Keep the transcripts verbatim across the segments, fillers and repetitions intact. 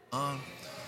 Uh,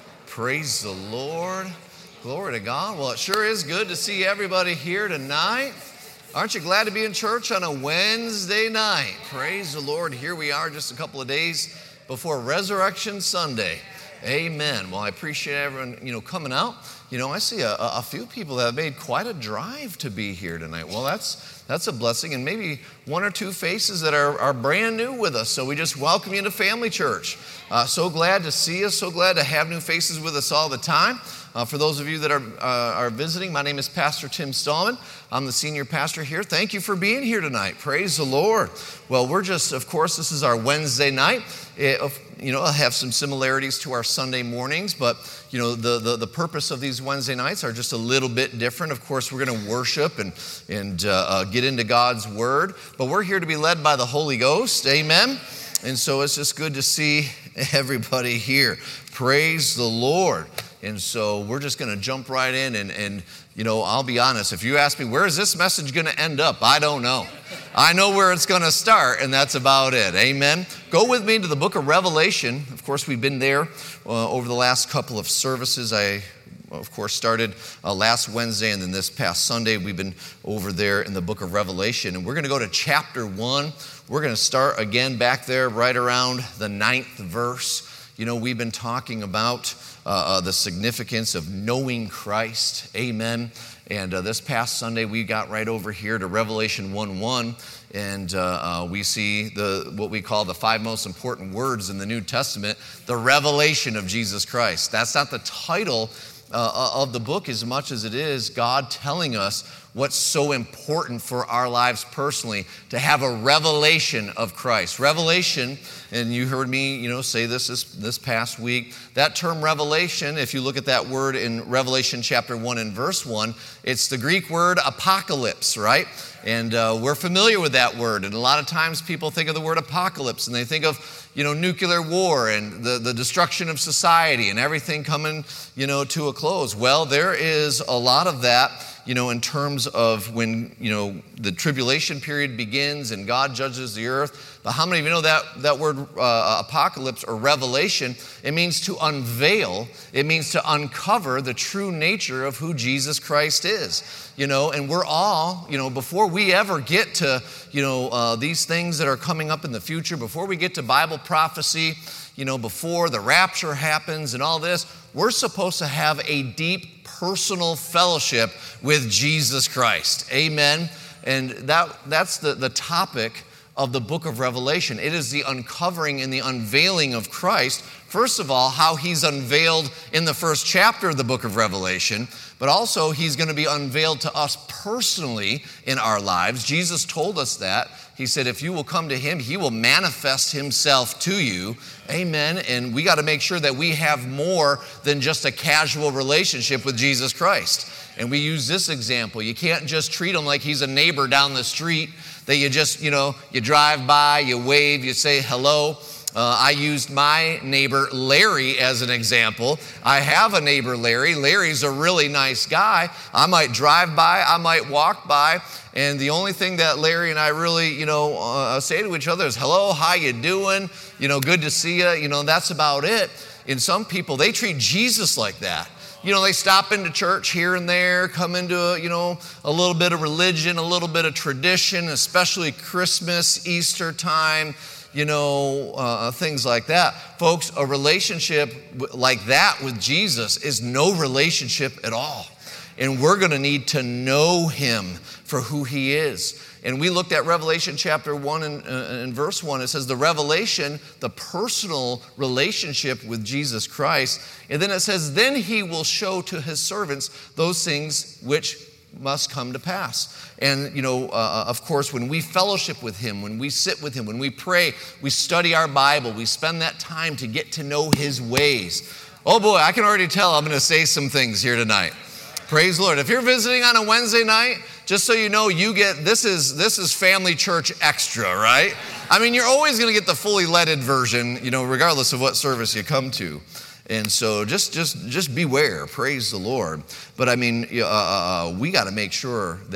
praise the Lord. Glory to God. Well, it sure is good to see everybody here tonight. Aren't you glad to be in church on a Wednesday night? Praise the Lord. Here we are just a couple of days before Resurrection Sunday. Amen. Well, I appreciate everyone, you know, coming out. You know, I see a, a few people that have made quite a drive to be here tonight. Well, that's that's a blessing, and maybe one or two faces that are, are brand new with us. So we just welcome you to Family Church. Uh, so glad to see you. So glad to have new faces with us all the time. Uh, for those of you that are uh, are visiting, my name is Pastor Tim Stallman. I'm the senior pastor here. Thank you for being here tonight. Praise the Lord. Well, we're just, of course, this is our Wednesday night. It, you know, I'll have some similarities to our Sunday mornings, but, you know, the, the, the purpose of these Wednesday nights are just a little bit different. Of course, we're going to worship and, and uh, uh, get into God's Word, but we're here to be led by the Holy Ghost. Amen. And so it's just good to see everybody here. Praise the Lord. And so we're just going to jump right in and, and, you know, I'll be honest. If you ask me, where is this message going to end up? I don't know. I know where it's going to start, and that's about it. Amen. Go with me to the book of Revelation. Of course, we've been there uh, over the last couple of services. I, of course, started uh, last Wednesday, and then this past Sunday, we've been over there in the book of Revelation. And we're going to go to chapter one. We're going to start again back there right around the ninth verse. You know, we've been talking about uh, uh, the significance of knowing Christ. Amen. And uh, this past Sunday, we got right over here to Revelation one one, and uh, uh, we see the what we call the five most important words in the New Testament, the revelation of Jesus Christ. That's not the title uh, of the book as much as it is God telling us what's so important for our lives personally, to have a revelation of Christ. Revelation, and you heard me, you know, say this, this this past week, that term revelation, if you look at that word in Revelation chapter one and verse one, it's the Greek word apocalypse, right? And uh, we're familiar with that word. And a lot of times people think of the word apocalypse and they think of, you know, nuclear war and the, the destruction of society and everything coming, you know, to a close. Well, there is a lot of that, you know, in terms of when, you know, the tribulation period begins and God judges the earth. But how many of you know that, that word uh, apocalypse or revelation? It means to unveil. It means to uncover the true nature of who Jesus Christ is. You know, and we're all, you know, before we ever get to, you know, uh, these things that are coming up in the future, before we get to Bible prophecy, you know, before the rapture happens and all this, we're supposed to have a deep personal fellowship with Jesus Christ. Amen. And that that's the, the topic of the book of Revelation. It is the uncovering and the unveiling of Christ. First of all, how he's unveiled in the first chapter of the book of Revelation, but also he's going to be unveiled to us personally in our lives. Jesus told us that. He said, if you will come to him, he will manifest himself to you. Amen. And we got to make sure that we have more than just a casual relationship with Jesus Christ. And we use this example. You can't just treat him like he's a neighbor down the street that you just, you know, you drive by, you wave, you say hello. Uh, I used my neighbor Larry as an example. I have a neighbor Larry. Larry's a really nice guy. I might drive by, I might walk by, and the only thing that Larry and I really, you know, uh, say to each other is, hello, how you doing? You know, good to see you. You know, that's about it. And some people, they treat Jesus like that. You know, they stop into church here and there, come into, you know, a little bit of religion, a little bit of tradition, especially Christmas, Easter time, you know, uh, things like that. Folks, a relationship like that with Jesus is no relationship at all. And we're going to need to know him for who he is. And we looked at Revelation chapter one and, uh, and verse one. It says the revelation, the personal relationship with Jesus Christ. And then it says, then he will show to his servants those things which must come to pass. And, you know, uh, of course, when we fellowship with him, when we sit with him, when we pray, we study our Bible, we spend that time to get to know his ways. Oh boy, I can already tell I'm going to say some things here tonight. Praise the Lord. If you're visiting on a Wednesday night, just so you know, you get, this is this is Family Church Extra, right? I mean, you're always going to get the fully leaded version, you know, regardless of what service you come to. And so just just just beware. Praise the Lord. But I mean, uh, uh, we got to make sure that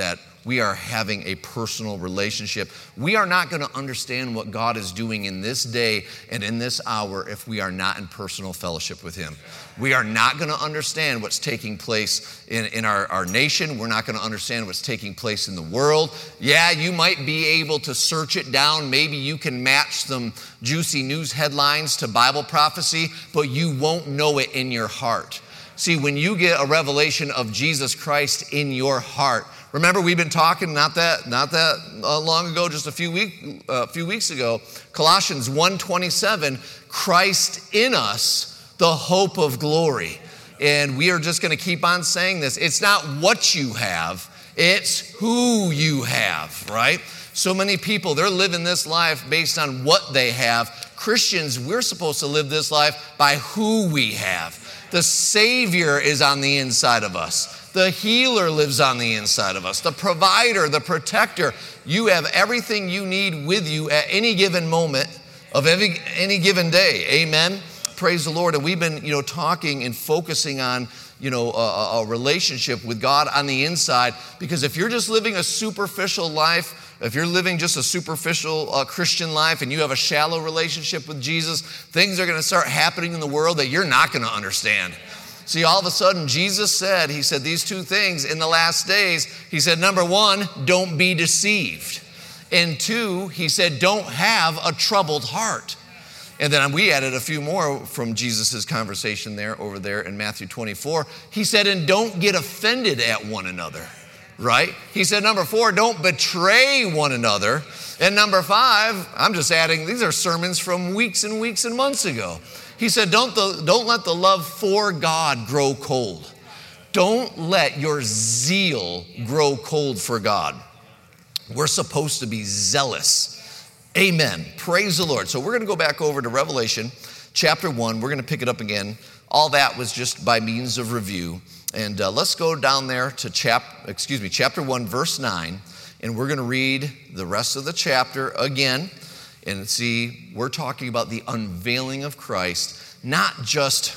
we are having a personal relationship. We are not going to understand what God is doing in this day and in this hour if we are not in personal fellowship with him. We are not going to understand what's taking place in, in our, our nation. We're not going to understand what's taking place in the world. Yeah, you might be able to search it down. Maybe you can match some juicy news headlines to Bible prophecy, but you won't know it in your heart. See, when you get a revelation of Jesus Christ in your heart, remember we've been talking not that not that uh, long ago, just a few week uh, few weeks ago, Colossians one twenty-seven, Christ in us, the hope of glory. And we are just going to keep on saying this. It's not what you have, it's who you have, right? So many people, they're living this life based on what they have. Christians, we're supposed to live this life by who we have. The Savior is on the inside of us. The healer lives on the inside of us. The provider, the protector. You have everything you need with you at any given moment of every, any given day. Amen. Praise the Lord. And we've been, you know, talking and focusing on, you know, a, a relationship with God on the inside. Because if you're just living a superficial life, if you're living just a superficial uh, Christian life and you have a shallow relationship with Jesus, things are going to start happening in the world that you're not going to understand. See, all of a sudden, Jesus said, he said these two things in the last days. He said, number one, don't be deceived. And two, he said, don't have a troubled heart. And then we added a few more from Jesus' conversation there, over there in Matthew twenty-four. He said, and don't get offended at one another. Right? He said, number four, don't betray one another. And number five, I'm just adding, these are sermons from weeks and weeks and months ago. He said, don't, the, don't let the love for God grow cold. Don't let your zeal grow cold for God. We're supposed to be zealous. Amen. Praise the Lord. So we're going to go back over to Revelation chapter one. We're going to pick it up again. All that was just by means of review. And uh, let's go down there to chap, excuse me, chapter one, verse nine, and we're going to read the rest of the chapter again. And see, we're talking about the unveiling of Christ, not just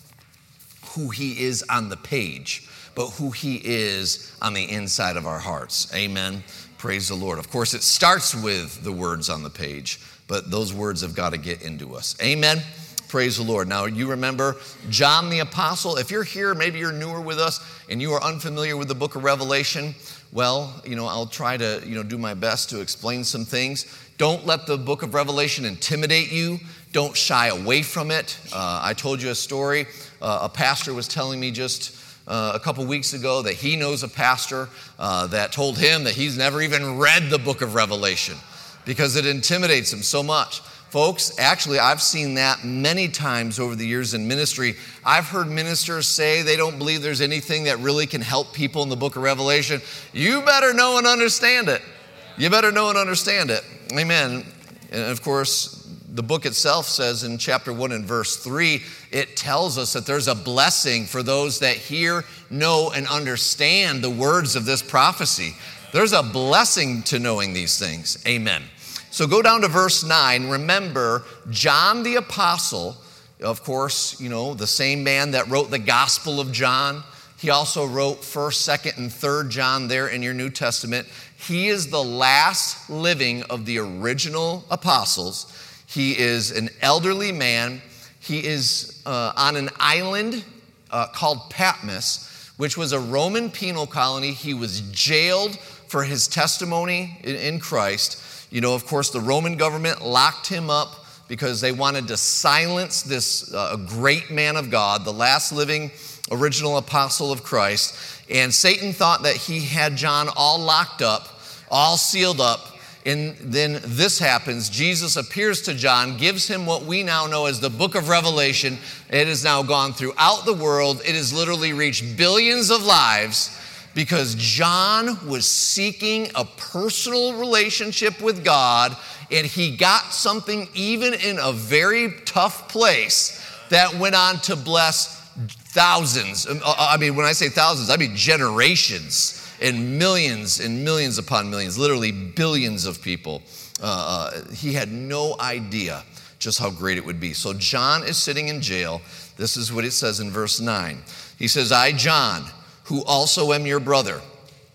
who he is on the page, but who he is on the inside of our hearts. Amen. Praise the Lord. Of course, it starts with the words on the page, but those words have got to get into us. Amen. Praise the Lord. Now, you remember John the Apostle. If you're here, maybe you're newer with us and you are unfamiliar with the book of Revelation, well, you know, I'll try to, you know, do my best to explain some things. Don't let the book of Revelation intimidate you. Don't shy away from it. Uh, I told you a story. Uh, a pastor was telling me just uh, a couple weeks ago that he knows a pastor uh, that told him that he's never even read the book of Revelation because it intimidates him so much. Folks, actually, I've seen that many times over the years in ministry. I've heard ministers say they don't believe there's anything that really can help people in the book of Revelation. You better know and understand it. You better know and understand it. Amen. And of course, the book itself says in chapter one and verse three, it tells us that there's a blessing for those that hear, know, and understand the words of this prophecy. There's a blessing to knowing these things. Amen. So go down to verse nine. Remember, John the Apostle, of course, you know, the same man that wrote the Gospel of John. He also wrote first, second, and third John there in your New Testament. He is the last living of the original apostles. He is an elderly man. He is uh, on an island uh, called Patmos, which was a Roman penal colony. He was jailed for his testimony in, in Christ. You know, of course, the Roman government locked him up because they wanted to silence this uh, great man of God, the last living original apostle of Christ. And Satan thought that he had John all locked up, all sealed up. And then this happens. Jesus appears to John, gives him what we now know as the book of Revelation. It has now gone throughout the world. It has literally reached billions of lives because John was seeking a personal relationship with God, and he got something even in a very tough place that went on to bless thousands. I mean, when I say thousands, I mean generations and millions and millions upon millions, literally billions of people. Uh, he had no idea just how great it would be. So John is sitting in jail. This is what it says in verse nine. He says, I, John, who also am your brother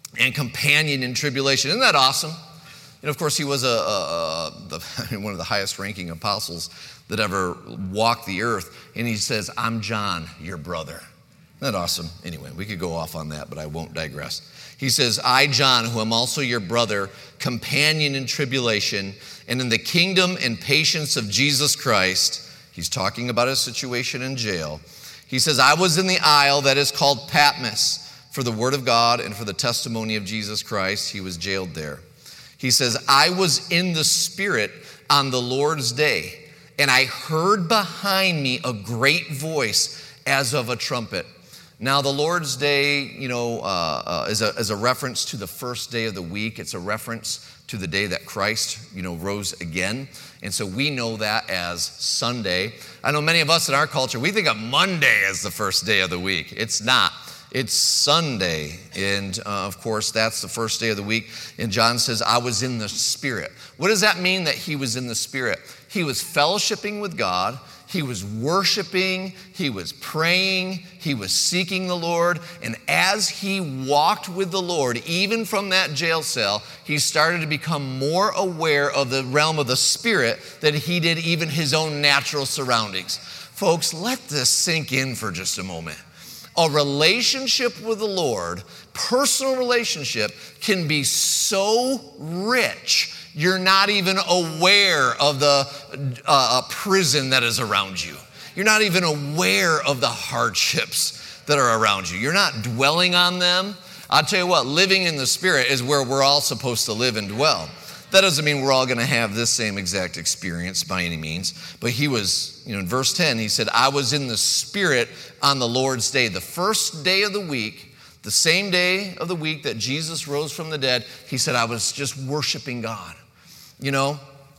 and companion in tribulation. Isn't that awesome? And of course, he was a, a, a the, one of the highest ranking apostles that ever walked the earth. And he says, I'm John, your brother. Isn't that awesome? Anyway, we could go off on that, but I won't digress. He says, I, John, who am also your brother, companion in tribulation, and in the kingdom and patience of Jesus Christ. He's talking about his situation in jail. He says, I was in the isle that is called Patmos for the word of God and for the testimony of Jesus Christ. He was jailed there. He says, I was in the Spirit on the Lord's day, and I heard behind me a great voice as of a trumpet. Now, the Lord's Day, you know, uh, uh, is, a, is a reference to the first day of the week. It's a reference to the day that Christ, you know, rose again. And so we know that as Sunday. I know many of us in our culture, we think of Monday as the first day of the week. It's not. It's Sunday, and uh, of course, that's the first day of the week. And John says, I was in the Spirit. What does that mean that he was in the Spirit? He was fellowshipping with God. He was worshiping. He was praying. He was seeking the Lord. And as he walked with the Lord, even from that jail cell, he started to become more aware of the realm of the Spirit than he did even his own natural surroundings. Folks, let this sink in for just a moment. A relationship with the Lord, personal relationship, can be so rich, you're not even aware of the uh, prison that is around you. You're not even aware of the hardships that are around you. You're not dwelling on them. I'll tell you what, living in the Spirit is where we're all supposed to live and dwell. That doesn't mean we're all going to have this same exact experience by any means. But he was, you know, in verse ten, he said, I was in the Spirit on the Lord's day. The first day of the week, the same day of the week that Jesus rose from the dead, he said, I was just worshiping God. You know,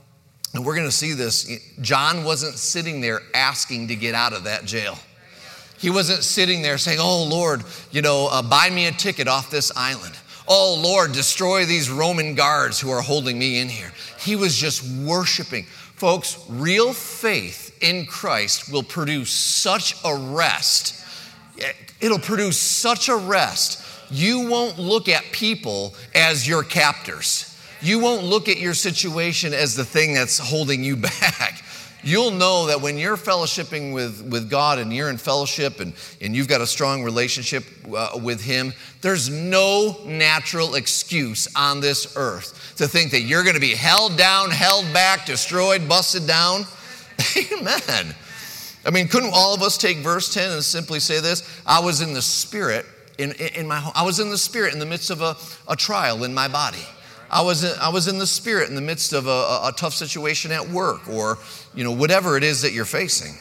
and we're going to see this. John wasn't sitting there asking to get out of that jail. He wasn't sitting there saying, oh, Lord, you know, uh, buy me a ticket off this island. Oh, Lord, destroy these Roman guards who are holding me in here. He was just worshiping. Folks, real faith in Christ will produce such a rest. It'll produce such a rest. You won't look at people as your captors. You won't look at your situation as the thing that's holding you back. You'll know that when you're fellowshipping with, with God and you're in fellowship and, and you've got a strong relationship uh, with Him, there's no natural excuse on this earth to think that you're going to be held down, held back, destroyed, busted down. Amen. I mean, couldn't all of us take verse ten and simply say this? I was in the Spirit in, in my home. I was in the Spirit in the midst of a, a trial in my body. I was in, I was in the Spirit in the midst of a, a, a tough situation at work, or you know, whatever it is that you're facing.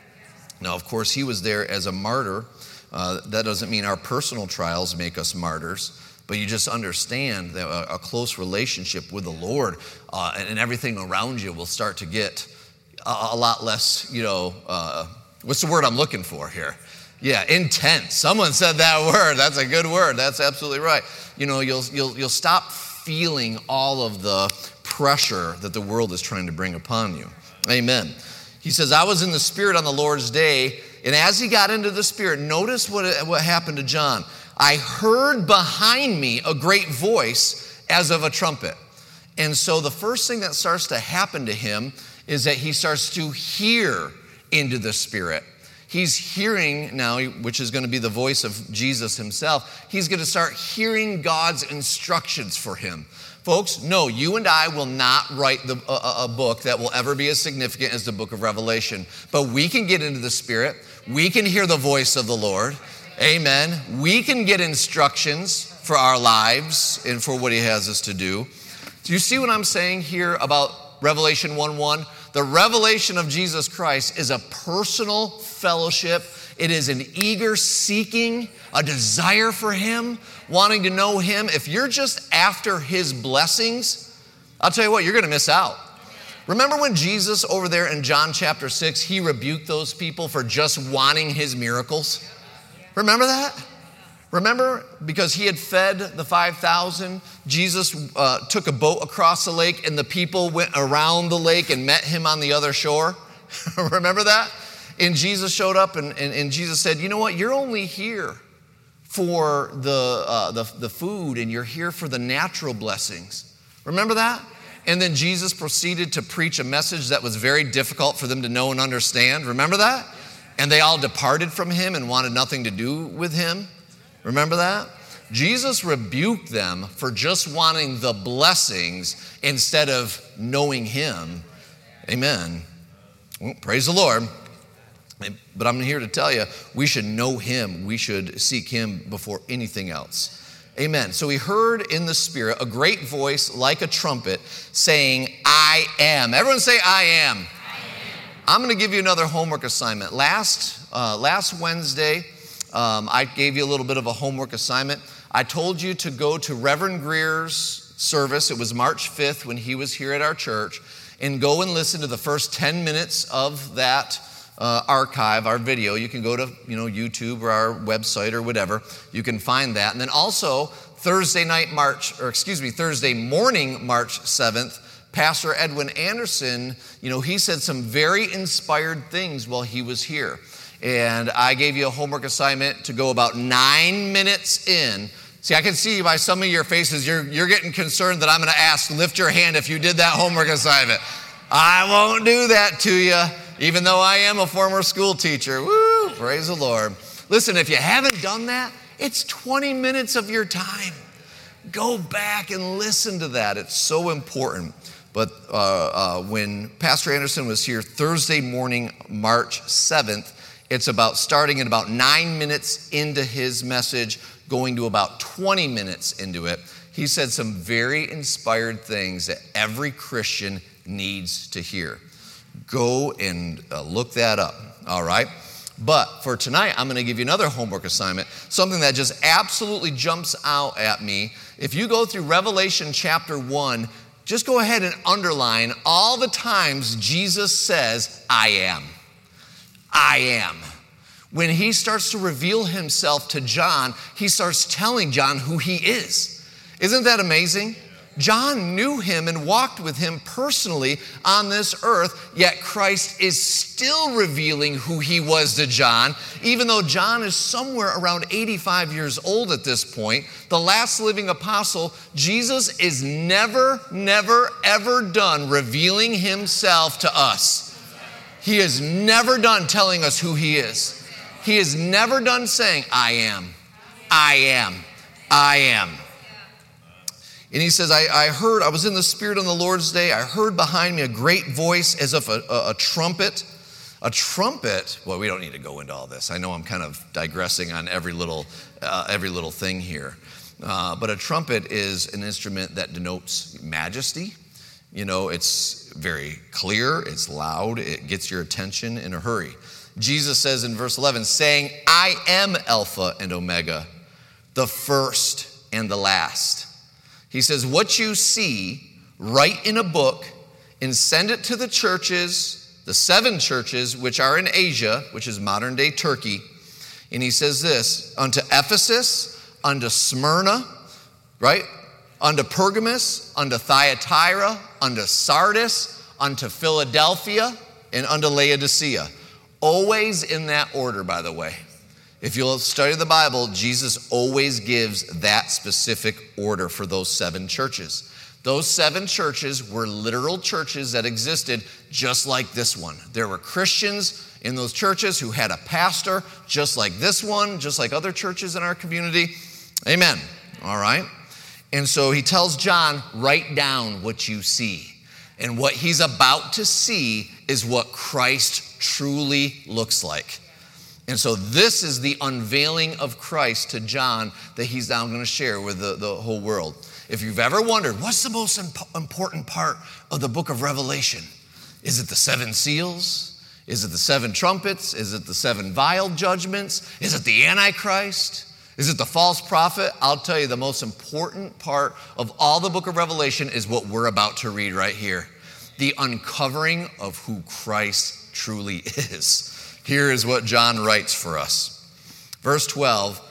Now, of course, he was there as a martyr. Uh, that doesn't mean our personal trials make us martyrs, but you just understand that a, a close relationship with the Lord uh, and, and everything around you will start to get a, a lot less, you know, uh, what's the word I'm looking for here? Yeah, intense. Someone said that word. That's a good word. That's absolutely right. You know, you'll you'll you'll stop feeling all of the pressure that the world is trying to bring upon you. Amen. He says, I was in the Spirit on the Lord's day, and as he got into the Spirit, notice what, what happened to John. I heard behind me a great voice as of a trumpet. And so the first thing that starts to happen to him is that he starts to hear into the Spirit. He's hearing now, which is going to be the voice of Jesus himself. He's going to start hearing God's instructions for him. Folks, no, you and I will not write the, a, a book that will ever be as significant as the book of Revelation. But we can get into the Spirit. We can hear the voice of the Lord. Amen. We can get instructions for our lives and for what he has us to do. Do you see what I'm saying here about Revelation one one? The revelation of Jesus Christ is a personal fellowship. It is an eager seeking, a desire for him, wanting to know him. If you're just after his blessings, I'll tell you what, you're going to miss out. Remember when Jesus over there in John chapter six, he rebuked those people for just wanting his miracles? Remember that? Remember, because he had fed the five thousand, Jesus uh, took a boat across the lake and the people went around the lake and met him on the other shore. Remember that? And Jesus showed up and, and, and Jesus said, you know what? You're only here for the, uh, the, the food and you're here for the natural blessings. Remember that? And then Jesus proceeded to preach a message that was very difficult for them to know and understand. Remember that? And they all departed from him and wanted nothing to do with him. Remember that? Jesus rebuked them for just wanting the blessings instead of knowing him. Amen. Well, praise the Lord. But I'm here to tell you, we should know him. We should seek him before anything else. Amen. So we heard in the Spirit a great voice like a trumpet saying, I am. Everyone say, I am. I am. I'm going to give you another homework assignment. Last, uh, last Wednesday, um, I gave you a little bit of a homework assignment. I told you to go to Reverend Greer's service. It was March fifth when he was here at our church. And go and listen to the first ten minutes of that uh, archive, our video. You can go to you know YouTube or our website or whatever. You can find that. And then also Thursday night, March, or excuse me, Thursday morning, March seventh, Pastor Edwin Anderson, you know, he said some very inspired things while he was here. And I gave you a homework assignment to go about nine minutes in. See, I can see by some of your faces, you're, you're getting concerned that I'm going to ask, lift your hand if you did that homework assignment. I won't do that to you, even though I am a former school teacher. Woo, praise the Lord. Listen, if you haven't done that, it's twenty minutes of your time. Go back and listen to that. It's so important. But uh, uh, when Pastor Anderson was here Thursday morning, March seventh, it's about starting at about nine minutes into his message, going to about twenty minutes into it. He said some very inspired things that every Christian needs to hear. Go and uh, look that up, all right? But for tonight, I'm going to give you another homework assignment, something that just absolutely jumps out at me. If you go through Revelation chapter one, just go ahead and underline all the times Jesus says, I am. I am. When he starts to reveal himself to John, he starts telling John who he is. Isn't that amazing? John knew him and walked with him personally on this earth, yet Christ is still revealing who he was to John, even though John is somewhere around eighty-five years old at this point, the last living apostle. Jesus is never, never, ever done revealing himself to us. He is never done telling us who he is. He is never done saying, I am, I am, I am. And he says, I, I heard, I was in the Spirit on the Lord's day. I heard behind me a great voice as if a, a, a trumpet. A trumpet, well, we don't need to go into all this. I know I'm kind of digressing on every little, uh, every little thing here. Uh, but a trumpet is an instrument that denotes majesty. You know, it's very clear, it's loud, it gets your attention in a hurry. Jesus says in verse eleven, saying, I am Alpha and Omega, the first and the last. He says, what you see, write in a book and send it to the churches, the seven churches which are in Asia, which is modern day Turkey. And he says this, unto Ephesus, unto Smyrna, right? Unto Pergamos, unto Thyatira, unto Sardis, unto Philadelphia, and unto Laodicea. Always in that order, by the way. If you'll study the Bible, Jesus always gives that specific order for those seven churches. Those seven churches were literal churches that existed just like this one. There were Christians in those churches who had a pastor just like this one, just like other churches in our community. Amen. All right. And so he tells John, write down what you see. And what he's about to see is what Christ truly looks like. And so this is the unveiling of Christ to John that he's now going to share with the, the whole world. If you've ever wondered, what's the most imp- important part of the book of Revelation? Is it the seven seals? Is it the seven trumpets? Is it the seven vial judgments? Is it the Antichrist? Is it the false prophet? I'll tell you, the most important part of all the book of Revelation is what we're about to read right here. The uncovering of who Christ truly is. Here is what John writes for us. Verse twelve,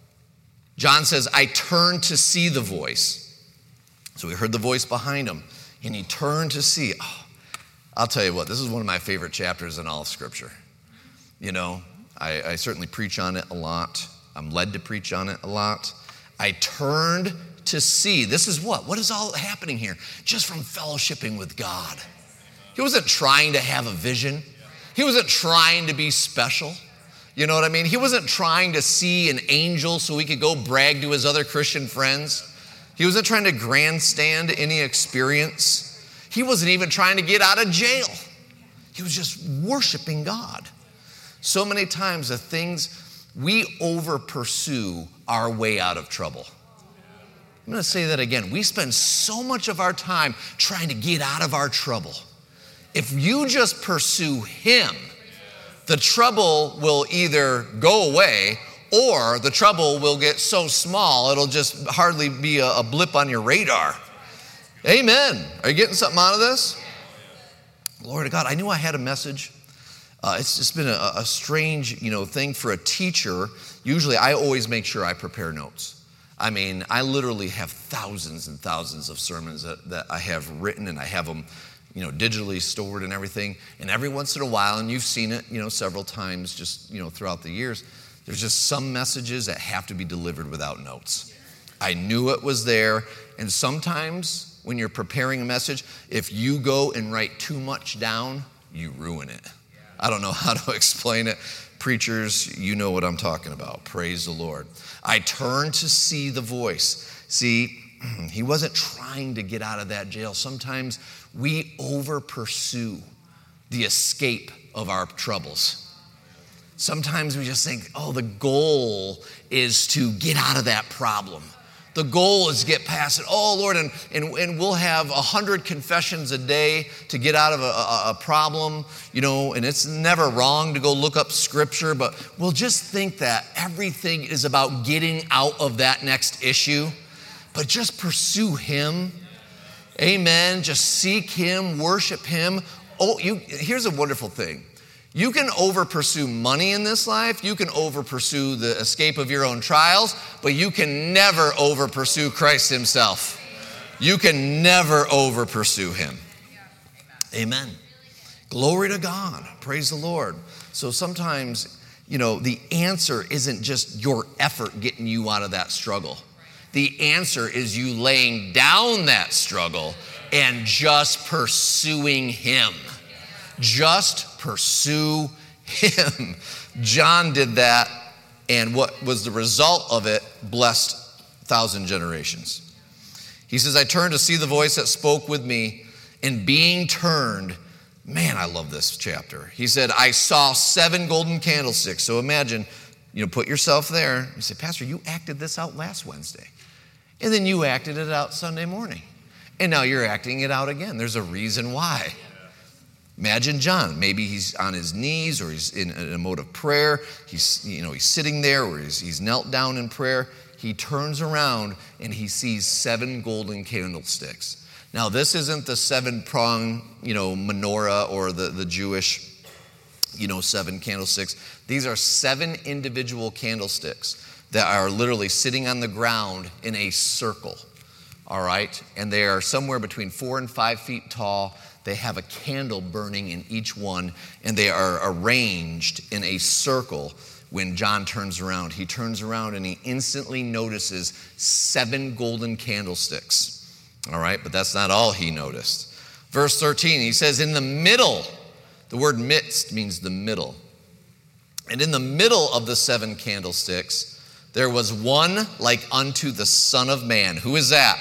John says, I turned to see the voice. So we heard the voice behind him, and he turned to see. Oh, I'll tell you what, this is one of my favorite chapters in all of Scripture. You know, I, I certainly preach on it a lot. I'm led to preach on it a lot. I turned to see. This is what? What is all happening here? Just from fellowshipping with God. He wasn't trying to have a vision. He wasn't trying to be special. You know what I mean? He wasn't trying to see an angel so he could go brag to his other Christian friends. He wasn't trying to grandstand any experience. He wasn't even trying to get out of jail. He was just worshiping God. So many times the things we over pursue our way out of trouble. I'm going to say that again. We spend so much of our time trying to get out of our trouble. If you just pursue him, the trouble will either go away or the trouble will get so small it'll just hardly be a, a blip on your radar. Amen. Are you getting something out of this? Glory to God. I knew I had a message. Uh, it's just been a, a strange, you know, thing for a teacher. Usually I always make sure I prepare notes. I mean, I literally have thousands and thousands of sermons that, that I have written, and I have them, you know, digitally stored and everything. And every once in a while, and you've seen it, you know, several times just, you know, throughout the years, there's just some messages that have to be delivered without notes. I knew it was there. And sometimes when you're preparing a message, if you go and write too much down, you ruin it. I don't know how to explain it. Preachers, you know what I'm talking about. Praise the Lord. I turned to see the voice. See, he wasn't trying to get out of that jail. Sometimes we over pursue the escape of our troubles. Sometimes we just think, oh, the goal is to get out of that problem. The goal is to get past it. Oh, Lord, and, and, and we'll have a hundred confessions a day to get out of a, a, a problem, you know, and it's never wrong to go look up scripture, but we'll just think that everything is about getting out of that next issue. But just pursue him. Amen. Just seek him, worship him. Oh, you, here's a wonderful thing. You can over pursue money in this life. You can over pursue the escape of your own trials, but you can never over pursue Christ himself. You can never over pursue him. Amen. Glory to God. Praise the Lord. So sometimes, you know, the answer isn't just your effort getting you out of that struggle. The answer is you laying down that struggle and just pursuing him. Just pursue him. John did that, and what was the result of it? Blessed thousand generations. He says, I turned to see the voice that spoke with me, and being turned, man, I love this chapter. He said, I saw seven golden candlesticks. So imagine, you know, put yourself there. You say, Pastor, you acted this out last Wednesday. And then you acted it out Sunday morning. And now you're acting it out again. There's a reason why. Imagine John. Maybe he's on his knees or he's in a mode of prayer. He's, you know, he's sitting there or he's, he's knelt down in prayer. He turns around and he sees seven golden candlesticks. Now, this isn't the seven-prong, you know, menorah or the, the Jewish, you know, seven candlesticks. These are seven individual candlesticks that are literally sitting on the ground in a circle, all right? And they are somewhere between four and five feet tall. They have a candle burning in each one, and they are arranged in a circle. When John turns around, he turns around and he instantly notices seven golden candlesticks, all right? But that's not all he noticed. Verse thirteen, he says, in the middle, the word midst means the middle. And in the middle of the seven candlesticks, there was one like unto the Son of Man. Who is that?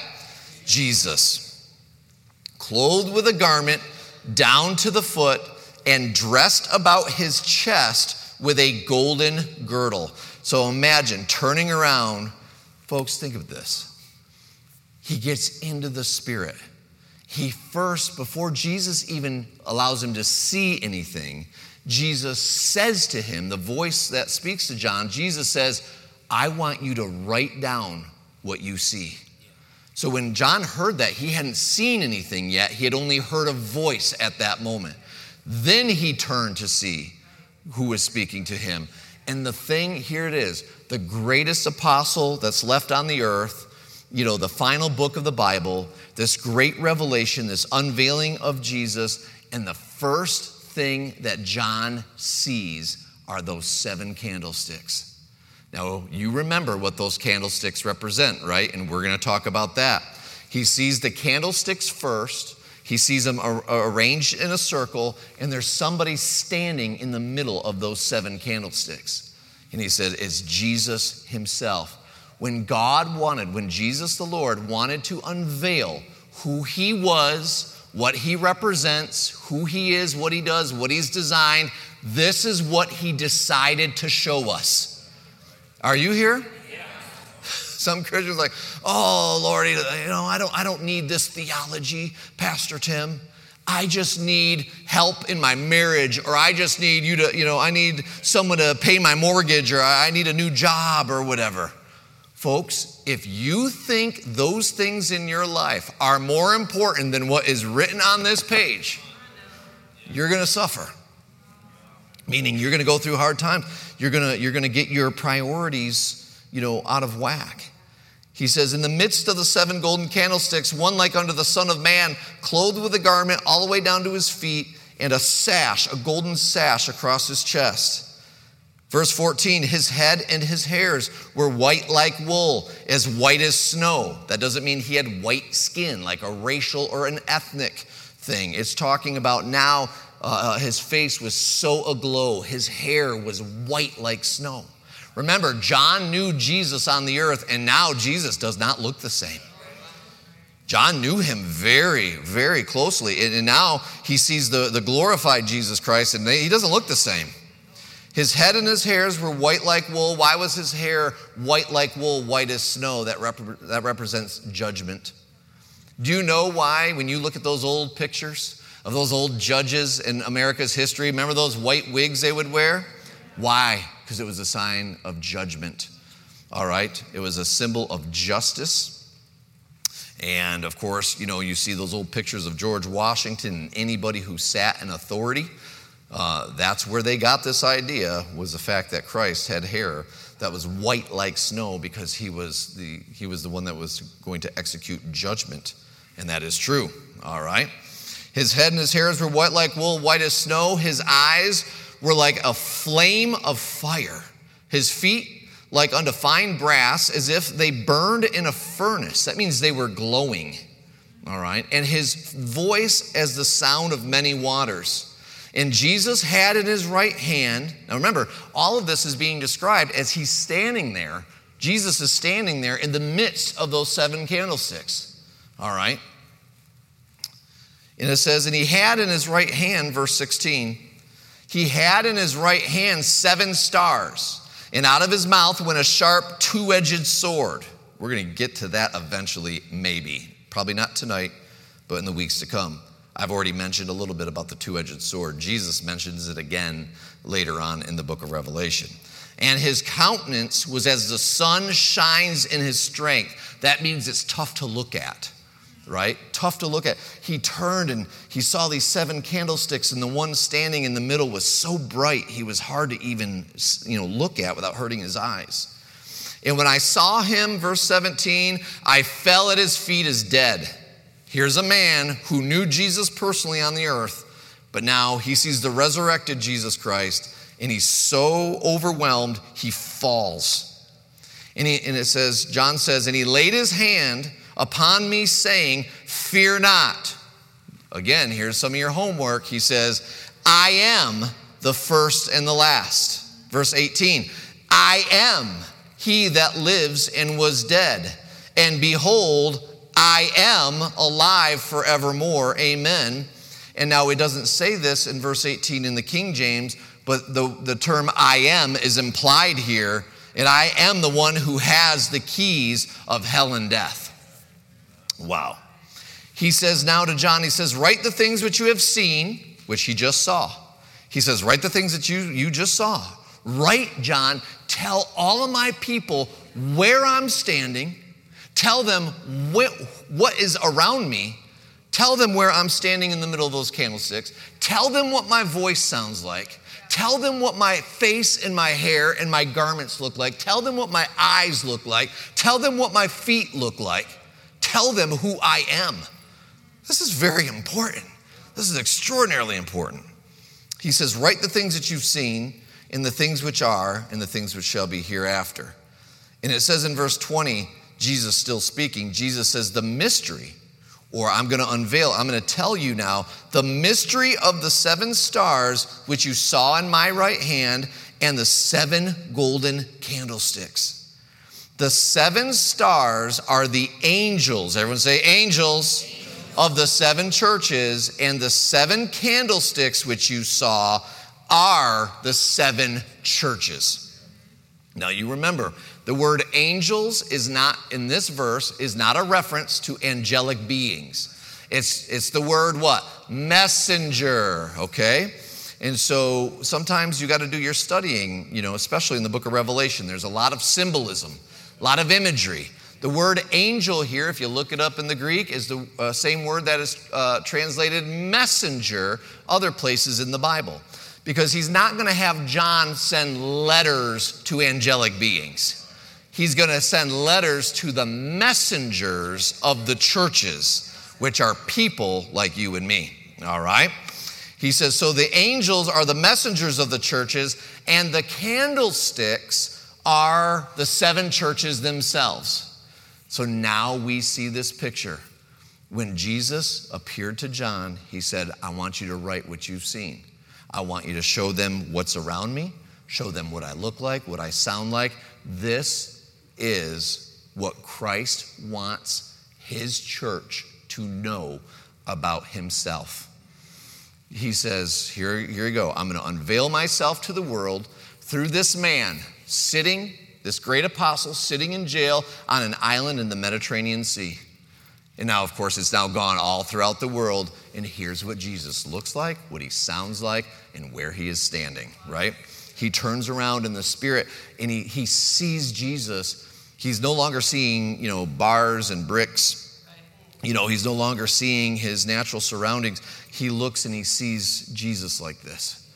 Jesus. Clothed with a garment down to the foot and dressed about his chest with a golden girdle. So imagine turning around. Folks, think of this. He gets into the Spirit. He first, before Jesus even allows him to see anything, Jesus says to him, the voice that speaks to John, Jesus says, I want you to write down what you see. So when John heard that, he hadn't seen anything yet. He had only heard a voice at that moment. Then he turned to see who was speaking to him. And the thing, here it is, the greatest apostle that's left on the earth, you know, the final book of the Bible, this great revelation, this unveiling of Jesus, and the first thing that John sees are those seven candlesticks. Now, you remember what those candlesticks represent, right? And we're going to talk about that. He sees the candlesticks first. He sees them ar- arranged in a circle, and there's somebody standing in the middle of those seven candlesticks. And he said, it's Jesus himself. When God wanted, when Jesus the Lord wanted to unveil who he was, what he represents, who he is, what he does, what he's designed, this is what he decided to show us. Are you here? Yeah. Some Christians are like, oh, Lord, you know, I don't, I don't need this theology, Pastor Tim. I just need help in my marriage, or I just need you to, you know, I need someone to pay my mortgage, or I need a new job, or whatever. Folks, if you think those things in your life are more important than what is written on this page, you're going to suffer. Meaning you're going to go through hard times. You're going to, you're going to get your priorities, you know, out of whack. He says, in the midst of the seven golden candlesticks, one like unto the Son of Man, clothed with a garment all the way down to his feet, and a sash, a golden sash across his chest. Verse fourteen, his head and his hairs were white like wool, as white as snow. That doesn't mean he had white skin, like a racial or an ethnic thing. It's talking about now uh, his face was so aglow. His hair was white like snow. Remember, John knew Jesus on the earth, and now Jesus does not look the same. John knew him very, very closely, and now he sees the, the glorified Jesus Christ, and he doesn't look the same. His head and his hairs were white like wool. Why was his hair white like wool, white as snow? That, rep- that represents judgment. Do you know why, when you look at those old pictures of those old judges in America's history, remember those white wigs they would wear? Why? Because it was a sign of judgment. All right? It was a symbol of justice. And of course, you know, you see those old pictures of George Washington and anybody who sat in authority. Uh, that's where they got this idea, was the fact that Christ had hair that was white like snow, because he was the he was the one that was going to execute judgment. And that is true. All right? His head and his hairs were white like wool, white as snow. His eyes were like a flame of fire. His feet like unto fine brass, as if they burned in a furnace. That means they were glowing. All right? And his voice as the sound of many waters. And Jesus had in his right hand, now remember, all of this is being described as he's standing there. Jesus is standing there in the midst of those seven candlesticks. All right? And it says, and he had in his right hand, verse sixteen, he had in his right hand seven stars, and out of his mouth went a sharp two-edged sword. We're going to get to that eventually, maybe. Probably not tonight, but in the weeks to come. I've already mentioned a little bit about the two-edged sword. Jesus mentions it again later on in the book of Revelation. And his countenance was as the sun shines in his strength. That means it's tough to look at, right? Tough to look at. He turned and he saw these seven candlesticks, and the one standing in the middle was so bright, he was hard to even, you know, look at without hurting his eyes. And when I saw him, verse seventeen, I fell at his feet as dead. Here's a man who knew Jesus personally on the earth, but now he sees the resurrected Jesus Christ, and he's so overwhelmed, he falls. And, he, and it says, John says, and he laid his hand upon me, saying, fear not. Again, here's some of your homework. He says, I am the first and the last. Verse eighteen, I am he that lives and was dead, and behold, I am alive forevermore. Amen. And now it doesn't say this in verse eighteen in the King James, but the, the term I am is implied here. And I am the one who has the keys of hell and death. Wow. He says now to John, he says, write the things which you have seen, which he just saw. He says, write the things that you, you just saw. Write, John, tell all of my people where I'm standing. Tell them what, what is around me. Tell them where I'm standing in the middle of those candlesticks. Tell them what my voice sounds like. Tell them what my face and my hair and my garments look like. Tell them what my eyes look like. Tell them what my feet look like. Tell them who I am. This is very important. This is extraordinarily important. He says, write the things that you've seen in the things which are, and the things which shall be hereafter. And it says in verse twenty, Jesus still speaking, Jesus says, the mystery, or I'm going to unveil, I'm going to tell you now, the mystery of the seven stars which you saw in my right hand and the seven golden candlesticks. The seven stars are the angels, everyone say angels, angels, of the seven churches, and the seven candlesticks which you saw are the seven churches. Now you remember, the word angels is not, in this verse, is not a reference to angelic beings. It's, it's the word what? Messenger, okay? And so sometimes you got to do your studying, you know, especially in the book of Revelation. There's a lot of symbolism, a lot of imagery. The word angel here, if you look it up in the Greek, is the uh, same word that is uh, translated messenger other places in the Bible. Because he's not going to have John send letters to angelic beings. He's going to send letters to the messengers of the churches, which are people like you and me, all right? He says, so the angels are the messengers of the churches, and the candlesticks are the seven churches themselves. So now we see this picture. When Jesus appeared to John, he said, I want you to write what you've seen. I want you to show them what's around me, show them what I look like, what I sound like. This is what Christ wants his church to know about himself. He says, here, here you go. I'm going to unveil myself to the world through this man sitting, this great apostle sitting in jail on an island in the Mediterranean Sea. And now, of course, it's now gone all throughout the world. And here's what Jesus looks like, what he sounds like, and where he is standing, right? He turns around in the spirit and he, he sees Jesus. He's no longer seeing, you know, bars and bricks. You know, he's no longer seeing his natural surroundings. He looks and he sees Jesus like this.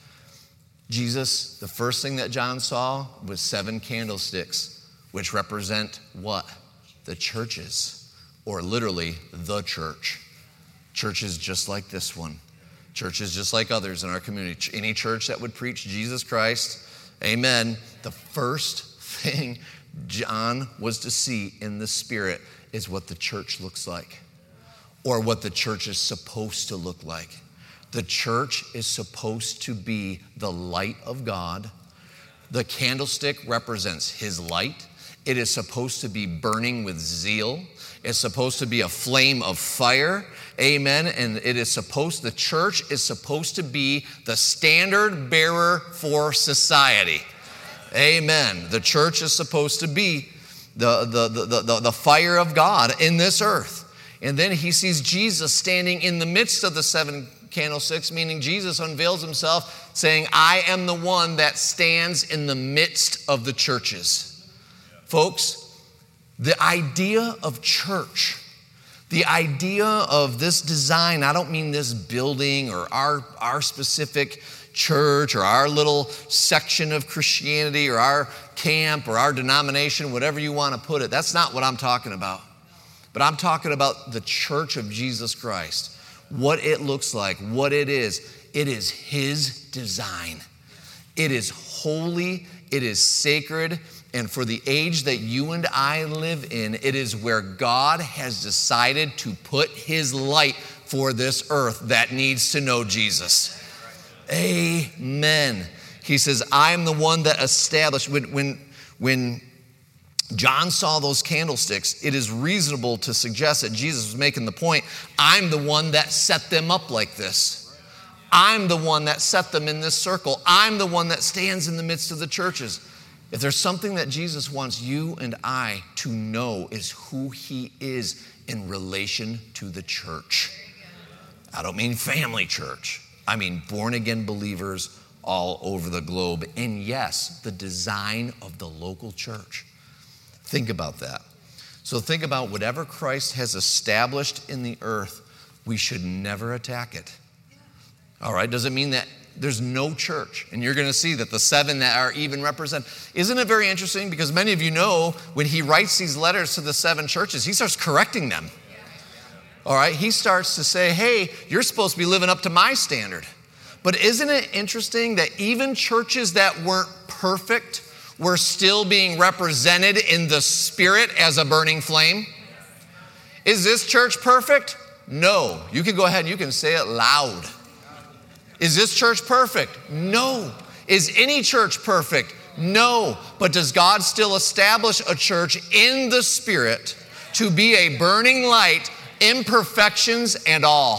Jesus, the first thing that John saw was seven candlesticks, which represent what? The churches. Or literally, the church. Churches just like this one. Churches just like others in our community. Any church that would preach Jesus Christ, amen. The first thing John was to see in the Spirit is what the church looks like. Or what the church is supposed to look like. The church is supposed to be the light of God. The candlestick represents his light. It is supposed to be burning with zeal. It's supposed to be a flame of fire. Amen. And it is supposed, the church is supposed to be the standard bearer for society. Amen. The church is supposed to be the, the, the, the, the fire of God in this earth. And then he sees Jesus standing in the midst of the seven candlesticks, meaning Jesus unveils himself saying, I am the one that stands in the midst of the churches. Folks, the idea of church, the idea of this design, I don't mean this building or our, our specific church or our little section of Christianity or our camp or our denomination, whatever you want to put it. That's not what I'm talking about. But I'm talking about the church of Jesus Christ, what it looks like, what it is. It is his design. It is holy. It is sacred. And for the age that you and I live in, it is where God has decided to put his light for this earth that needs to know Jesus. Amen. He says, I am the one that established. When, when, when John saw those candlesticks, it is reasonable to suggest that Jesus was making the point, I'm the one that set them up like this. I'm the one that set them in this circle. I'm the one that stands in the midst of the churches. If there's something that Jesus wants you and I to know is who he is in relation to the church. I don't mean family church. I mean born-again believers all over the globe. And yes, the design of the local church. Think about that. So think about whatever Christ has established in the earth, we should never attack it. All right, doesn't mean that there's no church. And you're going to see that the seven that are even represented. Isn't it very interesting? Because many of you know when he writes these letters to the seven churches, he starts correcting them. All right, he starts to say, hey, you're supposed to be living up to my standard. But isn't it interesting that even churches that weren't perfect were still being represented in the Spirit as a burning flame? Is this church perfect? No. You can go ahead and you can say it loud. Is this church perfect? No. Is any church perfect? No. But does God still establish a church in the Spirit to be a burning light, imperfections and all?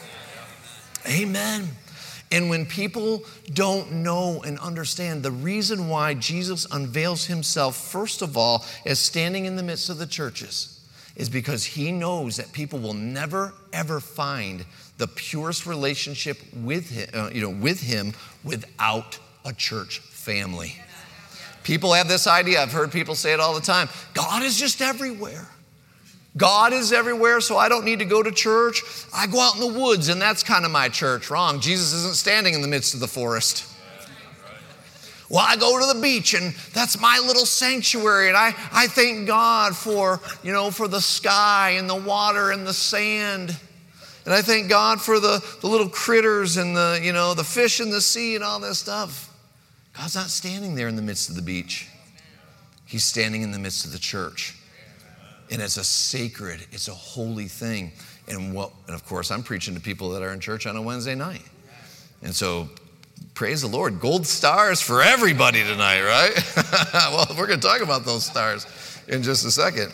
Amen. And when people don't know and understand the reason why Jesus unveils himself, first of all, as standing in the midst of the churches, is because he knows that people will never, ever find the purest relationship with him, uh, you know, with him without a church family. People have this idea, I've heard people say it all the time, God is just everywhere. God is everywhere, so I don't need to go to church. I go out in the woods, and that's kind of my church. Wrong. Jesus isn't standing in the midst of the forest. Well, I go to the beach, and that's my little sanctuary, and I, I thank God for, you know, for the sky and the water and the sand. And I thank God for the, the little critters and the, you know, the fish in the sea and all this stuff. God's not standing there in the midst of the beach. He's standing in the midst of the church. And it's a sacred, it's a holy thing. And what, and of course, I'm preaching to people that are in church on a Wednesday night. And so, praise the Lord. Gold stars for everybody tonight, right? Well, we're going to talk about those stars in just a second.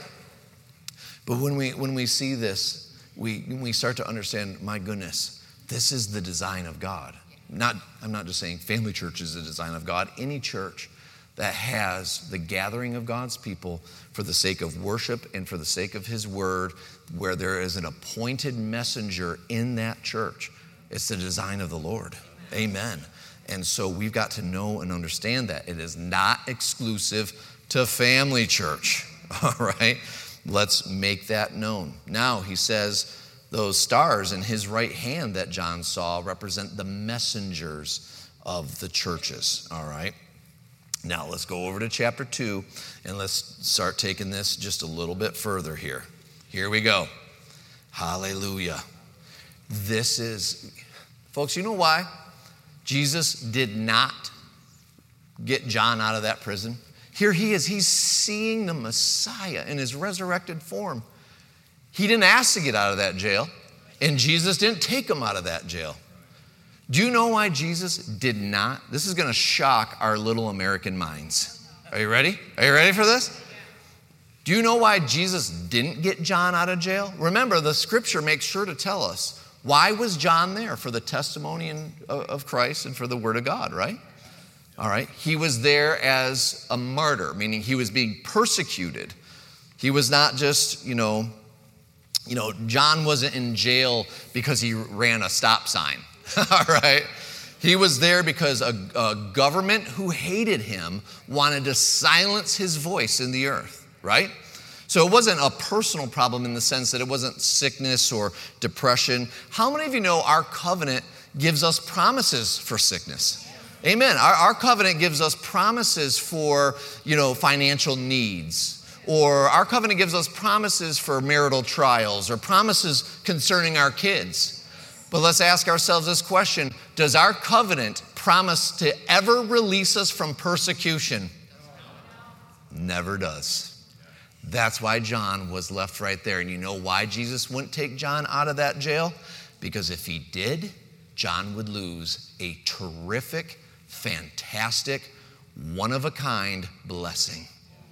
But when we when we see this, we we start to understand, my goodness, this is the design of God. Not, I'm not just saying family church is the design of God. Any church that has the gathering of God's people for the sake of worship and for the sake of his word, where there is an appointed messenger in that church. It's the design of the Lord. Amen. And so we've got to know and understand that. It is not exclusive to family church. All right? Let's make that known. Now, he says, those stars in his right hand that John saw represent the messengers of the churches. All right? Now, let's go over to chapter two, and let's start taking this just a little bit further here. Here we go. Hallelujah. This is, folks, you know why Jesus did not get John out of that prison? Here he is. He's seeing the Messiah in his resurrected form. He didn't ask to get out of that jail, and Jesus didn't take him out of that jail. Do you know why Jesus did not? This is going to shock our little American minds. Are you ready? Are you ready for this? Do you know why Jesus didn't get John out of jail? Remember, the scripture makes sure to tell us, why was John there? For the testimony of Christ and for the word of God, right? All right. He was there as a martyr, meaning he was being persecuted. He was not just, you know, you know, John wasn't in jail because he ran a stop sign. All right. He was there because a, a government who hated him wanted to silence his voice in the earth, right? So it wasn't a personal problem in the sense that it wasn't sickness or depression. How many of you know our covenant gives us promises for sickness? Amen. Our, our covenant gives us promises for, you know, financial needs. Or our covenant gives us promises for marital trials or promises concerning our kids. But let's ask ourselves this question. Does our covenant promise to ever release us from persecution? Never does. That's why John was left right there. And you know why Jesus wouldn't take John out of that jail? Because if he did, John would lose a terrific, fantastic, one-of-a-kind blessing.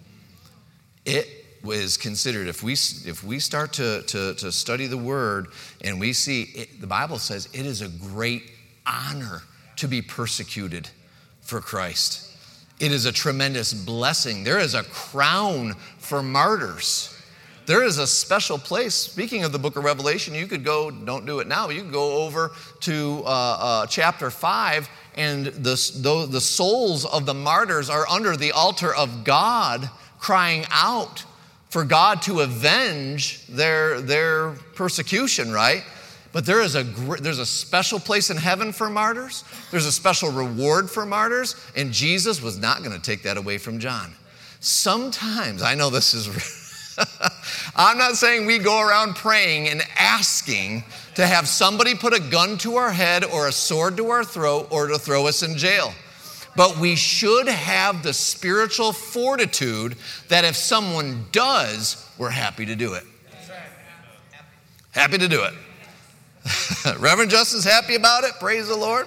It was considered, if we if we start to, to, to study the word and we see, it, the Bible says it is a great honor to be persecuted for Christ. It is a tremendous blessing. There is a crown for martyrs. There is a special place. Speaking of the book of Revelation, you could go, don't do it now, but you could go over to uh, uh, chapter five, and the, the, the souls of the martyrs are under the altar of God, crying out for God to avenge their, their persecution, right? But there is a there's a special place in heaven for martyrs. There's a special reward for martyrs, and Jesus was not going to take that away from John. Sometimes, I know this is, I'm not saying we go around praying and asking to have somebody put a gun to our head or a sword to our throat or to throw us in jail. But we should have the spiritual fortitude that if someone does, we're happy to do it. Happy to do it. Reverend Justin's happy about it. Praise the Lord.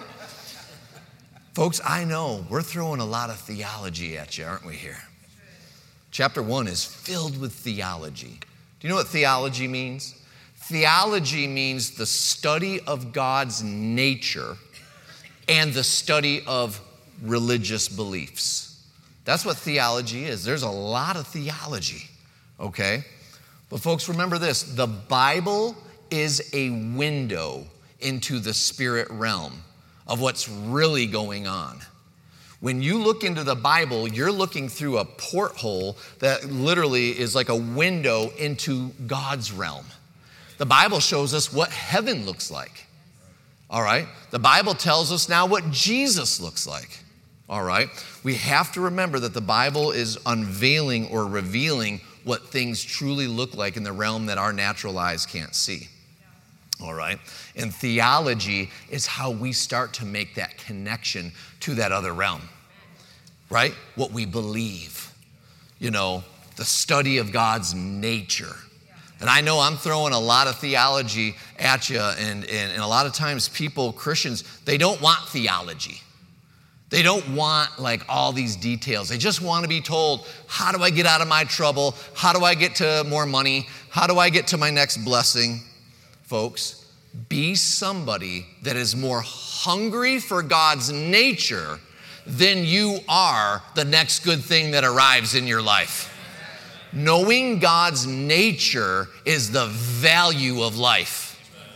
Folks, I know we're throwing a lot of theology at you, aren't we here? Chapter one is filled with theology. Do you know what theology means? Theology means the study of God's nature and the study of religious beliefs. That's what theology is. There's a lot of theology, okay? But folks, remember this. The Bible is a window into the spirit realm of what's really going on. When you look into the Bible, you're looking through a porthole that literally is like a window into God's realm. The Bible shows us what heaven looks like. All right? The Bible tells us now what Jesus looks like. All right? We have to remember that the Bible is unveiling or revealing what things truly look like in the realm that our natural eyes can't see. All right? And theology is how we start to make that connection to that other realm. Right? What we believe. You know, the study of God's nature. And I know I'm throwing a lot of theology at you, and, and, and a lot of times people, Christians, they don't want theology. They don't want like all these details. They just want to be told, how do I get out of my trouble? How do I get to more money? How do I get to my next blessing? Folks, be somebody that is more hungry for God's nature than you are the next good thing that arrives in your life. Knowing God's nature is the value of life.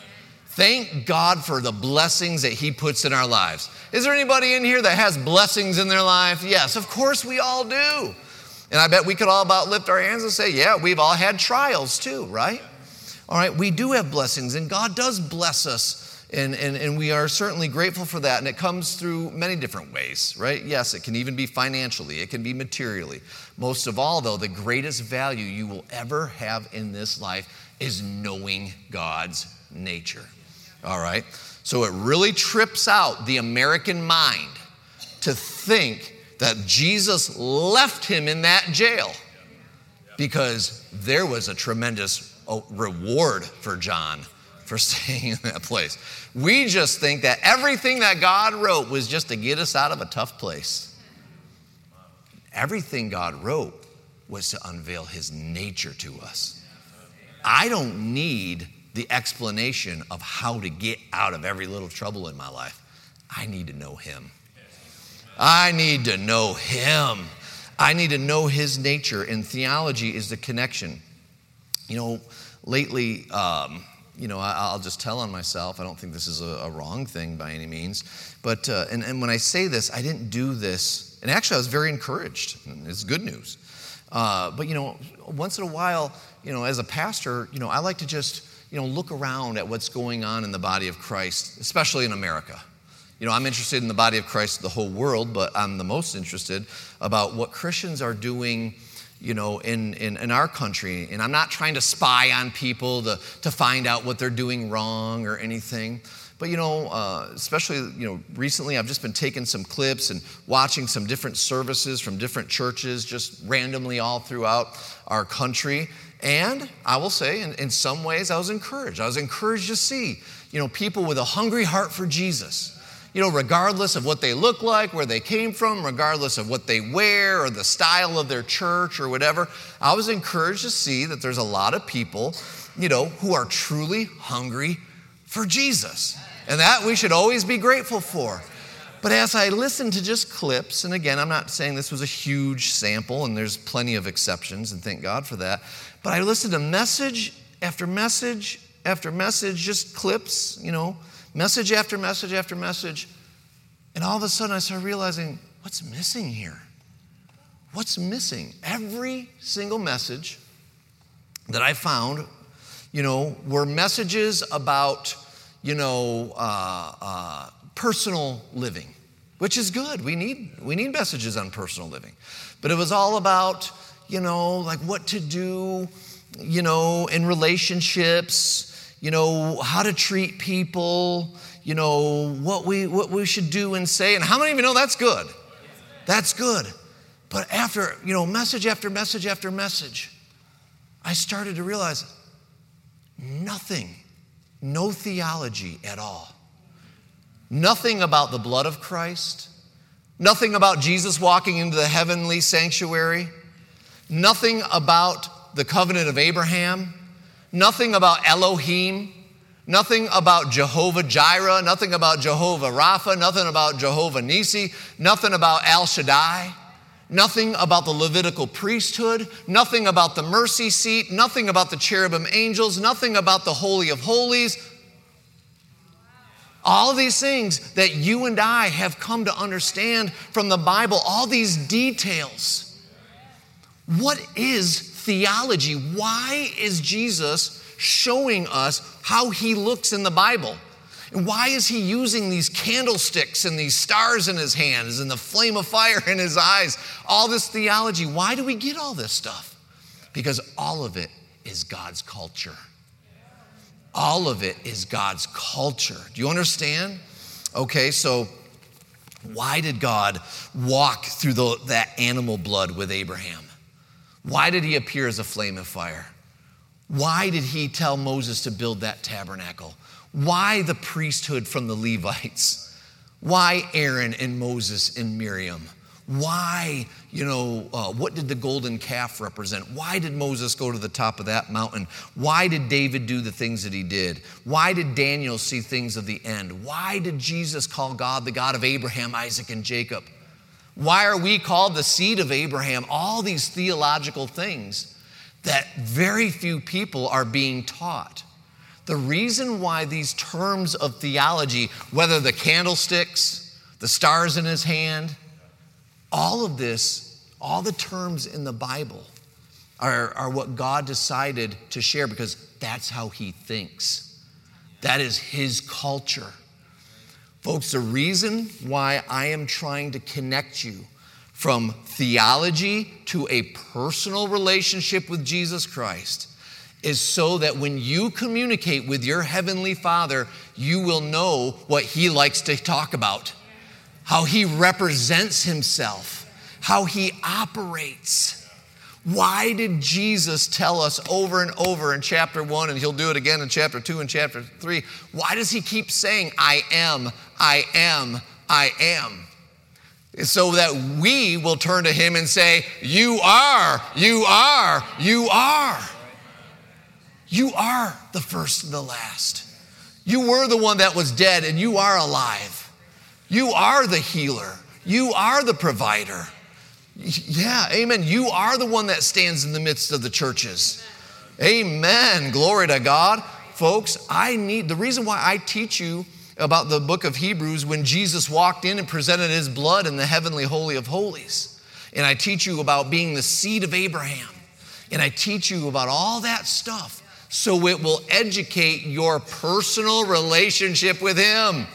Thank God for the blessings that He puts in our lives. Is there anybody in here that has blessings in their life? Yes, of course we all do. And I bet we could all about lift our hands and say, yeah, we've all had trials too, right? All right, we do have blessings, and God does bless us, and, and, and we are certainly grateful for that, and it comes through many different ways, right? Yes, it can even be financially, it can be materially. Most of all, though, the greatest value you will ever have in this life is knowing God's nature, all right? So it really trips out the American mind to think that Jesus left him in that jail because there was a tremendous reward for John for staying in that place. We just think that everything that God wrote was just to get us out of a tough place. Everything God wrote was to unveil His nature to us. I don't need the explanation of how to get out of every little trouble in my life. I need to know Him. I need to know Him. I need to know His nature, and theology is the connection. You know, lately, um, you know, I, I'll just tell on myself. I don't think this is a, a wrong thing by any means. But, uh, and, and when I say this, I didn't do this. And actually, I was very encouraged. It's good news. Uh, but, you know, once in a while, you know, as a pastor, you know, I like to just, you know, look around at what's going on in the body of Christ, especially in America. You know, I'm interested in the body of Christ, the whole world, but I'm the most interested about what Christians are doing, you know, in, in, in our country. And I'm not trying to spy on people to, to find out what they're doing wrong or anything. But, you know, uh, especially, you know, recently I've just been taking some clips and watching some different services from different churches just randomly all throughout our country. And I will say, in, in some ways, I was encouraged. I was encouraged to see, you know, people with a hungry heart for Jesus. You know, regardless of what they look like, where they came from, regardless of what they wear or the style of their church or whatever, I was encouraged to see that there's a lot of people, you know, who are truly hungry for Jesus. And that we should always be grateful for. But as I listened to just clips, and again, I'm not saying this was a huge sample, and there's plenty of exceptions, and thank God for that, but I listened to message after message after message, just clips, you know, message after message after message. And all of a sudden I started realizing, what's missing here? What's missing? Every single message that I found, you know, were messages about, you know, uh, uh, personal living, which is good. We need, we need messages on personal living. But it was all about, you know, like what to do, you know, in relationships, you know, how to treat people, you know, what we what we should do and say. And how many of you know that's good? That's good. But after, you know, message after message after message, I started to realize nothing, no theology at all. Nothing about the blood of Christ. Nothing about Jesus walking into the heavenly sanctuary. Nothing about the covenant of Abraham. Nothing about Elohim. Nothing about Jehovah Jireh. Nothing about Jehovah Rapha. Nothing about Jehovah Nisi. Nothing about El Shaddai. Nothing about the Levitical priesthood. Nothing about the mercy seat. Nothing about the cherubim angels. Nothing about the Holy of Holies. All these things that you and I have come to understand from the Bible, all these details. What is theology? Why is Jesus showing us how he looks in the Bible? And why is he using these candlesticks and these stars in his hands and the flame of fire in his eyes? All this theology. Why do we get all this stuff? Because all of it is God's culture. All of it is God's culture. Do you understand? Okay, so why did God walk through the, that animal blood with Abraham? Why did he appear as a flame of fire? Why did he tell Moses to build that tabernacle? Why the priesthood from the Levites? Why Aaron and Moses and Miriam? Why, you know, uh, what did the golden calf represent? Why did Moses go to the top of that mountain? Why did David do the things that he did? Why did Daniel see things of the end? Why did Jesus call God the God of Abraham, Isaac, and Jacob? Why are we called the seed of Abraham? All these theological things that very few people are being taught. The reason why these terms of theology, whether the candlesticks, the stars in his hand, all of this, all the terms in the Bible are, are what God decided to share because that's how he thinks. That is his culture. Folks, the reason why I am trying to connect you from theology to a personal relationship with Jesus Christ is so that when you communicate with your heavenly Father, you will know what he likes to talk about, how he represents himself, how he operates. Why did Jesus tell us over and over in chapter one, and he'll do it again in chapter two and chapter three, why does he keep saying, I am, I am, I am? So that we will turn to him and say, you are, you are, you are. You are the first and the last. You were the one that was dead and you are alive. You are the healer. You are the provider. Yeah, amen. You are the one that stands in the midst of the churches. Amen. Glory to God. Folks, I need, the reason why I teach you about the book of Hebrews when Jesus walked in and presented his blood in the heavenly holy of holies. And I teach you about being the seed of Abraham. And I teach you about all that stuff so it will educate your personal relationship with him.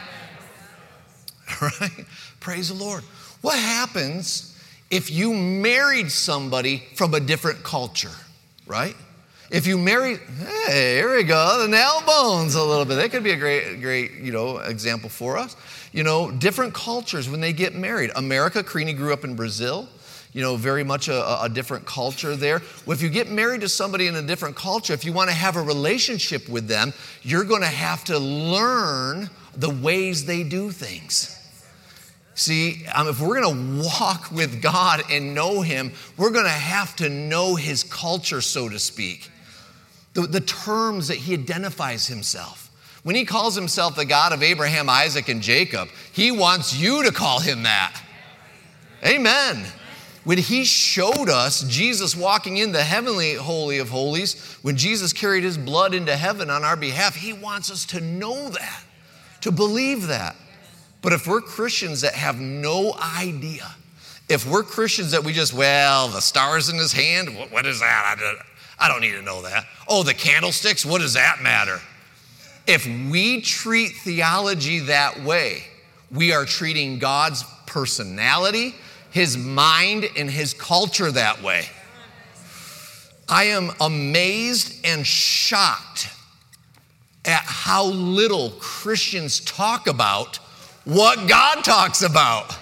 Right? Praise the Lord. What happens if you married somebody from a different culture, right? If you marry, hey, here we go, the nail bones a little bit. That could be a great, great, you know, example for us. You know, different cultures when they get married. America, Carini grew up in Brazil. You know, very much a, a different culture there. Well, if you get married to somebody in a different culture, if you want to have a relationship with them, you're going to have to learn the ways they do things. See, um, if we're going to walk with God and know him, we're going to have to know his culture, so to speak. The, the terms that he identifies himself. When he calls himself the God of Abraham, Isaac, and Jacob, he wants you to call him that. Amen. When he showed us Jesus walking in the heavenly holy of holies, when Jesus carried his blood into heaven on our behalf, he wants us to know that, to believe that. But if we're Christians that have no idea, if we're Christians that we just, well, the stars in his hand, what, what is that? I don't, I don't need to know that. Oh, the candlesticks, what does that matter? If we treat theology that way, we are treating God's personality, his mind, and his culture that way. I am amazed and shocked at how little Christians talk about what God talks about.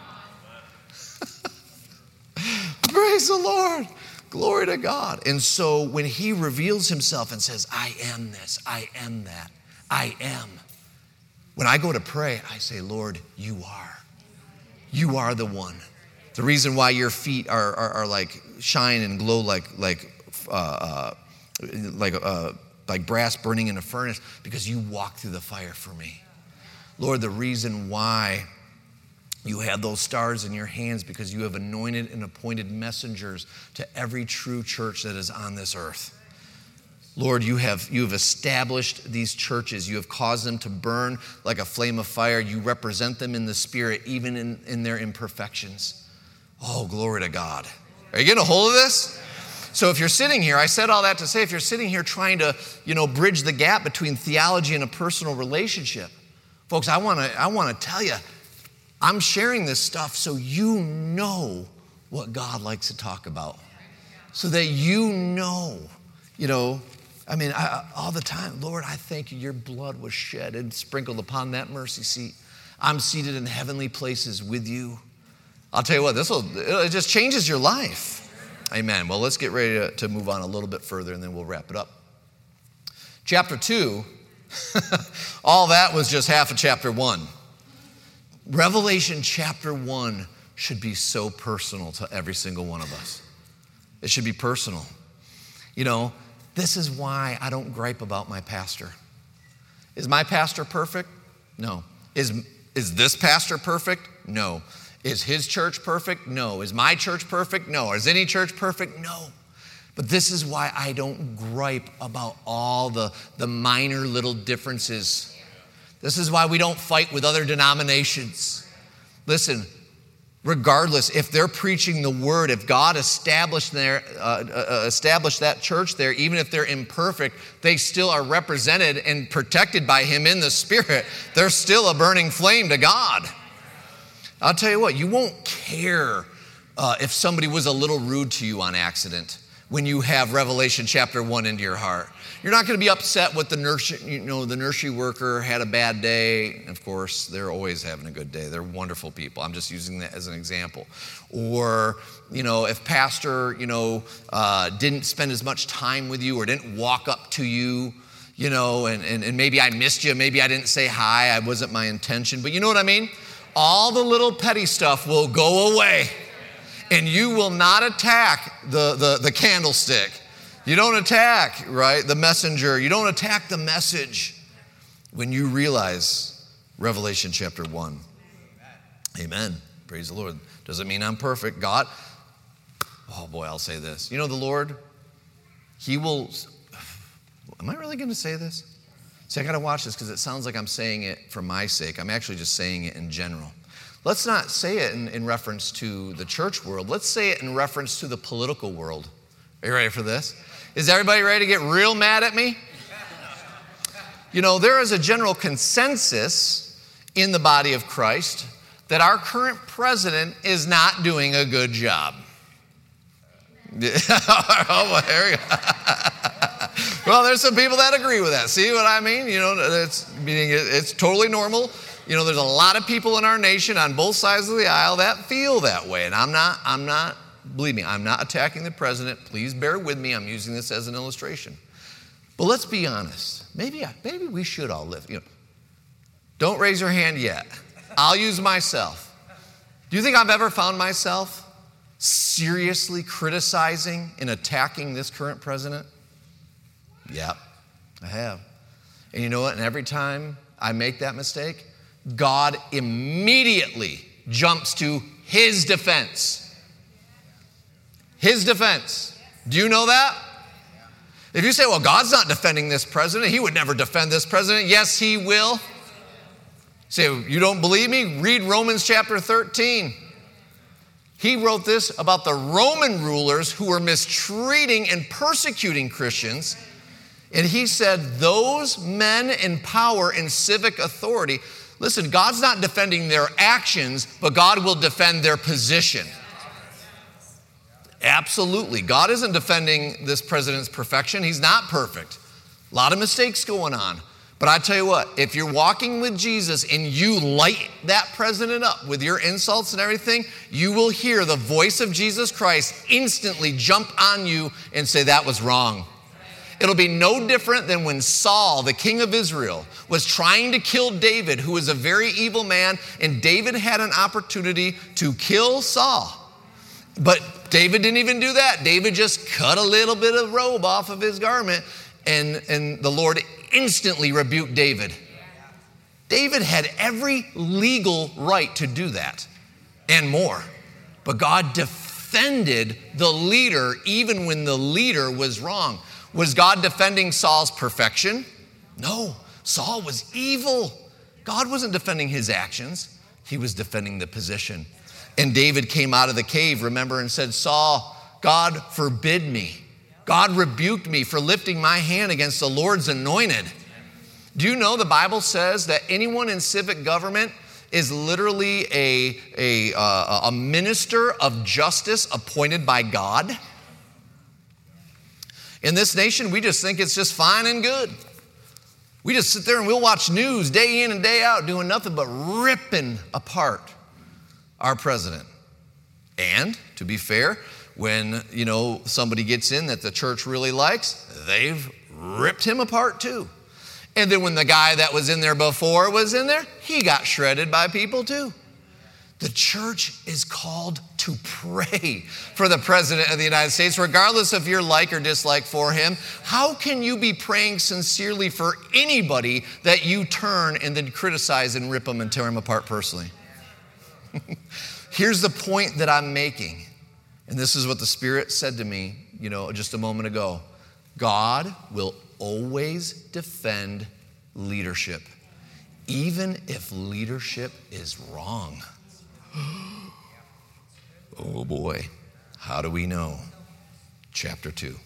Praise the Lord. Glory to God. And so when he reveals himself and says, I am this, I am that, I am. When I go to pray, I say, Lord, you are. You are the one. The reason why your feet are, are, are like shine and glow like, like, uh, uh, like, uh, like brass burning in a furnace, because you walk through the fire for me. Lord, the reason why you have those stars in your hands, because you have anointed and appointed messengers to every true church that is on this earth. Lord, you have, you have established these churches. You have caused them to burn like a flame of fire. You represent them in the spirit, even in, in their imperfections. Oh, glory to God. Are you getting a hold of this? So if you're sitting here, I said all that to say, if you're sitting here trying to, you know, bridge the gap between theology and a personal relationship, folks, I want to I want to tell you, I'm sharing this stuff so you know what God likes to talk about, so that you know, you know, I mean, I, all the time, Lord, I thank you, your blood was shed and sprinkled upon that mercy seat. I'm seated in heavenly places with you. I'll tell you what, this will, it just changes your life. Amen. Well, let's get ready to, to move on a little bit further, and then we'll wrap it up. Chapter two, all that was just half of chapter one. Revelation chapter one should be so personal to every single one of us. It should be personal. You know, this is why I don't gripe about my pastor. Is my pastor perfect? No. Is, is this pastor perfect? No. Is his church perfect? No. Is my church perfect? No. Is any church perfect? No. But this is why I don't gripe about all the, the minor little differences. This is why we don't fight with other denominations. Listen, regardless, if they're preaching the word, if God established, their, uh, uh, established that church there, even if they're imperfect, they still are represented and protected by him in the spirit. They're still a burning flame to God. I'll tell you what, you won't care uh, if somebody was a little rude to you on accident when you have Revelation chapter one into your heart. You're not going to be upset with the nursery, you know, the nursery worker had a bad day. Of course, they're always having a good day. They're wonderful people. I'm just using that as an example. Or, you know, if pastor, you know, uh, didn't spend as much time with you or didn't walk up to you, you know, and, and, and maybe I missed you. Maybe I didn't say hi. I wasn't my intention. But you know what I mean? All the little petty stuff will go away, and you will not attack the, the, the candlestick. You don't attack, right, the messenger. You don't attack the message when you realize Revelation chapter one. Amen. Praise the Lord. Doesn't mean I'm perfect. God, oh boy, I'll say this. You know the Lord, he will, am I really going to say this? See, I got to watch this because it sounds like I'm saying it for my sake. I'm actually just saying it in general. Let's not say it in, in reference to the church world. Let's say it in reference to the political world. Are you ready for this? Is everybody ready to get real mad at me? You know, there is a general consensus in the body of Christ that our current president is not doing a good job. Oh, there you go. Well, there's some people that agree with that. See what I mean? You know, it's meaning it's totally normal. You know, there's a lot of people in our nation on both sides of the aisle that feel that way. And I'm not, I'm not, believe me, I'm not attacking the president. Please bear with me. I'm using this as an illustration. But let's be honest. Maybe, maybe we should all live. You know, don't raise your hand yet. I'll use myself. Do you think I've ever found myself seriously criticizing and attacking this current president? Yep, I have. And you know what? And every time I make that mistake, God immediately jumps to his defense. His defense. Do you know that? If you say, well, God's not defending this president, he would never defend this president. Yes, he will. Say, you don't believe me? Read Romans chapter thirteen. He wrote this about the Roman rulers who were mistreating and persecuting Christians. And he said, those men in power and civic authority, listen, God's not defending their actions, but God will defend their position. Absolutely. God isn't defending this president's perfection. He's not perfect. A lot of mistakes going on. But I tell you what, if you're walking with Jesus and you light that president up with your insults and everything, you will hear the voice of Jesus Christ instantly jump on you and say, that was wrong. It'll be no different than when Saul, the king of Israel, was trying to kill David, who was a very evil man, and David had an opportunity to kill Saul. But David didn't even do that. David just cut a little bit of robe off of his garment, and, and the Lord instantly rebuked David. David had every legal right to do that and more. But God defended the leader even when the leader was wrong. Was God defending Saul's perfection? No. Saul was evil. God wasn't defending his actions. He was defending the position. And David came out of the cave, remember, and said, Saul, God forbid me. God rebuked me for lifting my hand against the Lord's anointed. Do you know the Bible says that anyone in civic government is literally a, a, uh, a minister of justice appointed by God? In this nation, we just think it's just fine and good. We just sit there and we'll watch news day in and day out doing nothing but ripping apart our president. And, to be fair, when, you know, somebody gets in that the church really likes, they've ripped him apart too. And then when the guy that was in there before was in there, he got shredded by people too. The church is called to pray for the President of the United States, regardless of your like or dislike for him. How can you be praying sincerely for anybody that you turn and then criticize and rip them and tear them apart personally? Here's the point that I'm making, and this is what the Spirit said to me, you know, just a moment ago. God will always defend leadership, even if leadership is wrong. Oh boy, how do we know? Chapter two.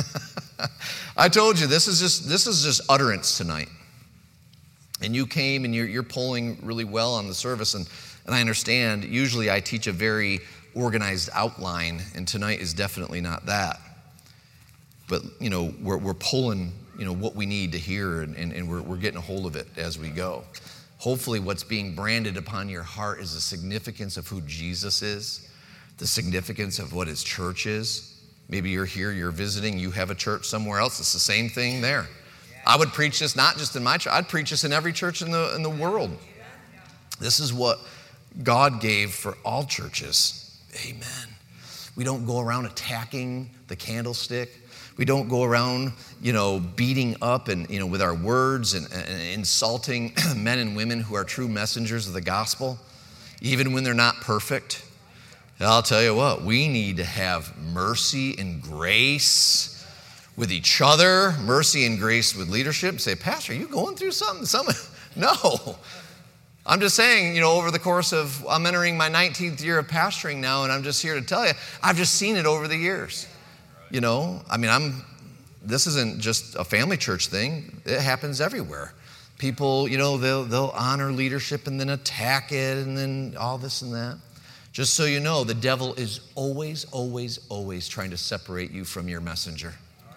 I told you this is just this is just utterance tonight. And you came and you're you're polling really well on the service, and, and I understand. Usually I teach a very organized outline, and tonight is definitely not that. But you know, we're we're pulling, you know, what we need to hear, and, and, and we're we're getting a hold of it as we go. Hopefully what's being branded upon your heart is the significance of who Jesus is, the significance of what his church is. Maybe you're here, you're visiting, you have a church somewhere else. It's the same thing there. I would preach this not just in my church, I'd preach this in every church in the, in the world. This is what God gave for all churches. Amen. We don't go around attacking the candlestick. We don't go around, you know, beating up and, you know, with our words and, and insulting men and women who are true messengers of the gospel, even when they're not perfect. And I'll tell you what, we need to have mercy and grace with each other, mercy and grace with leadership. Say, Pastor, are you going through something? Something? No. I'm just saying, you know, over the course of, I'm entering my nineteenth year of pastoring now, and I'm just here to tell you, I've just seen it over the years. You know, I mean, I'm, this isn't just a family church thing. It happens everywhere. People, you know, they'll, they'll honor leadership and then attack it and then all this and that. Just so you know, the devil is always, always, always trying to separate you from your messenger.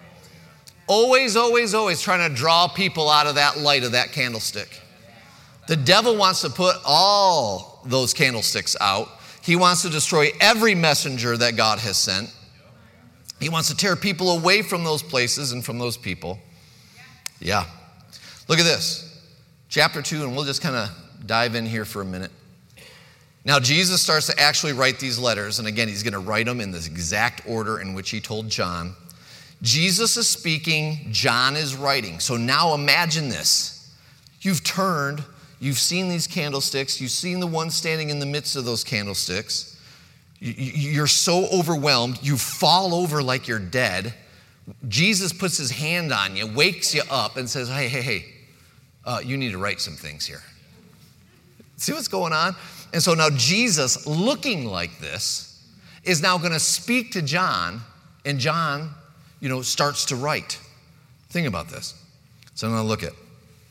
Always, always, always trying to draw people out of that light of that candlestick. The devil wants to put all those candlesticks out. He wants to destroy every messenger that God has sent. He wants to tear people away from those places and from those people. Yeah. Look at this. Chapter two, and we'll just kind of dive in here for a minute. Now, Jesus starts to actually write these letters, and again, he's going to write them in the exact order in which he told John. Jesus is speaking, John is writing. So now imagine this. You've turned, you've seen these candlesticks, you've seen the one standing in the midst of those candlesticks. You're so overwhelmed, you fall over like you're dead. Jesus puts his hand on you, wakes you up, and says, hey, hey, hey, uh, you need to write some things here. See what's going on? And so now Jesus, looking like this, is now going to speak to John, and John, you know, starts to write. Think about this. So I'm going to look at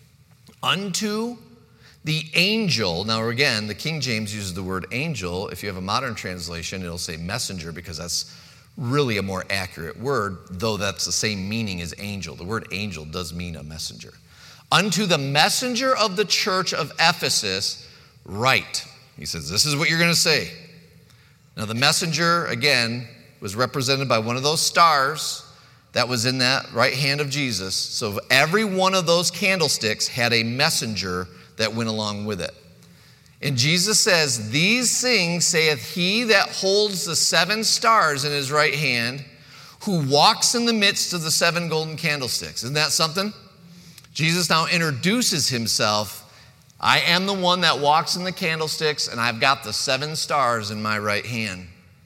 unto the angel. Now again, the King James uses the word angel. If you have a modern translation, it'll say messenger, because that's really a more accurate word, though that's the same meaning as angel. The word angel does mean a messenger. unto the messenger of the church of Ephesus, write. He says, this is what you're going to say. Now, the messenger, again, was represented by one of those stars that was in that right hand of Jesus. So every one of those candlesticks had a messenger that went along with it. And Jesus says, these things saith he that holds the seven stars in his right hand, who walks in the midst of the seven golden candlesticks. Isn't that something? Jesus now introduces himself. I am the one that walks in the candlesticks, and I've got the seven stars in my right hand.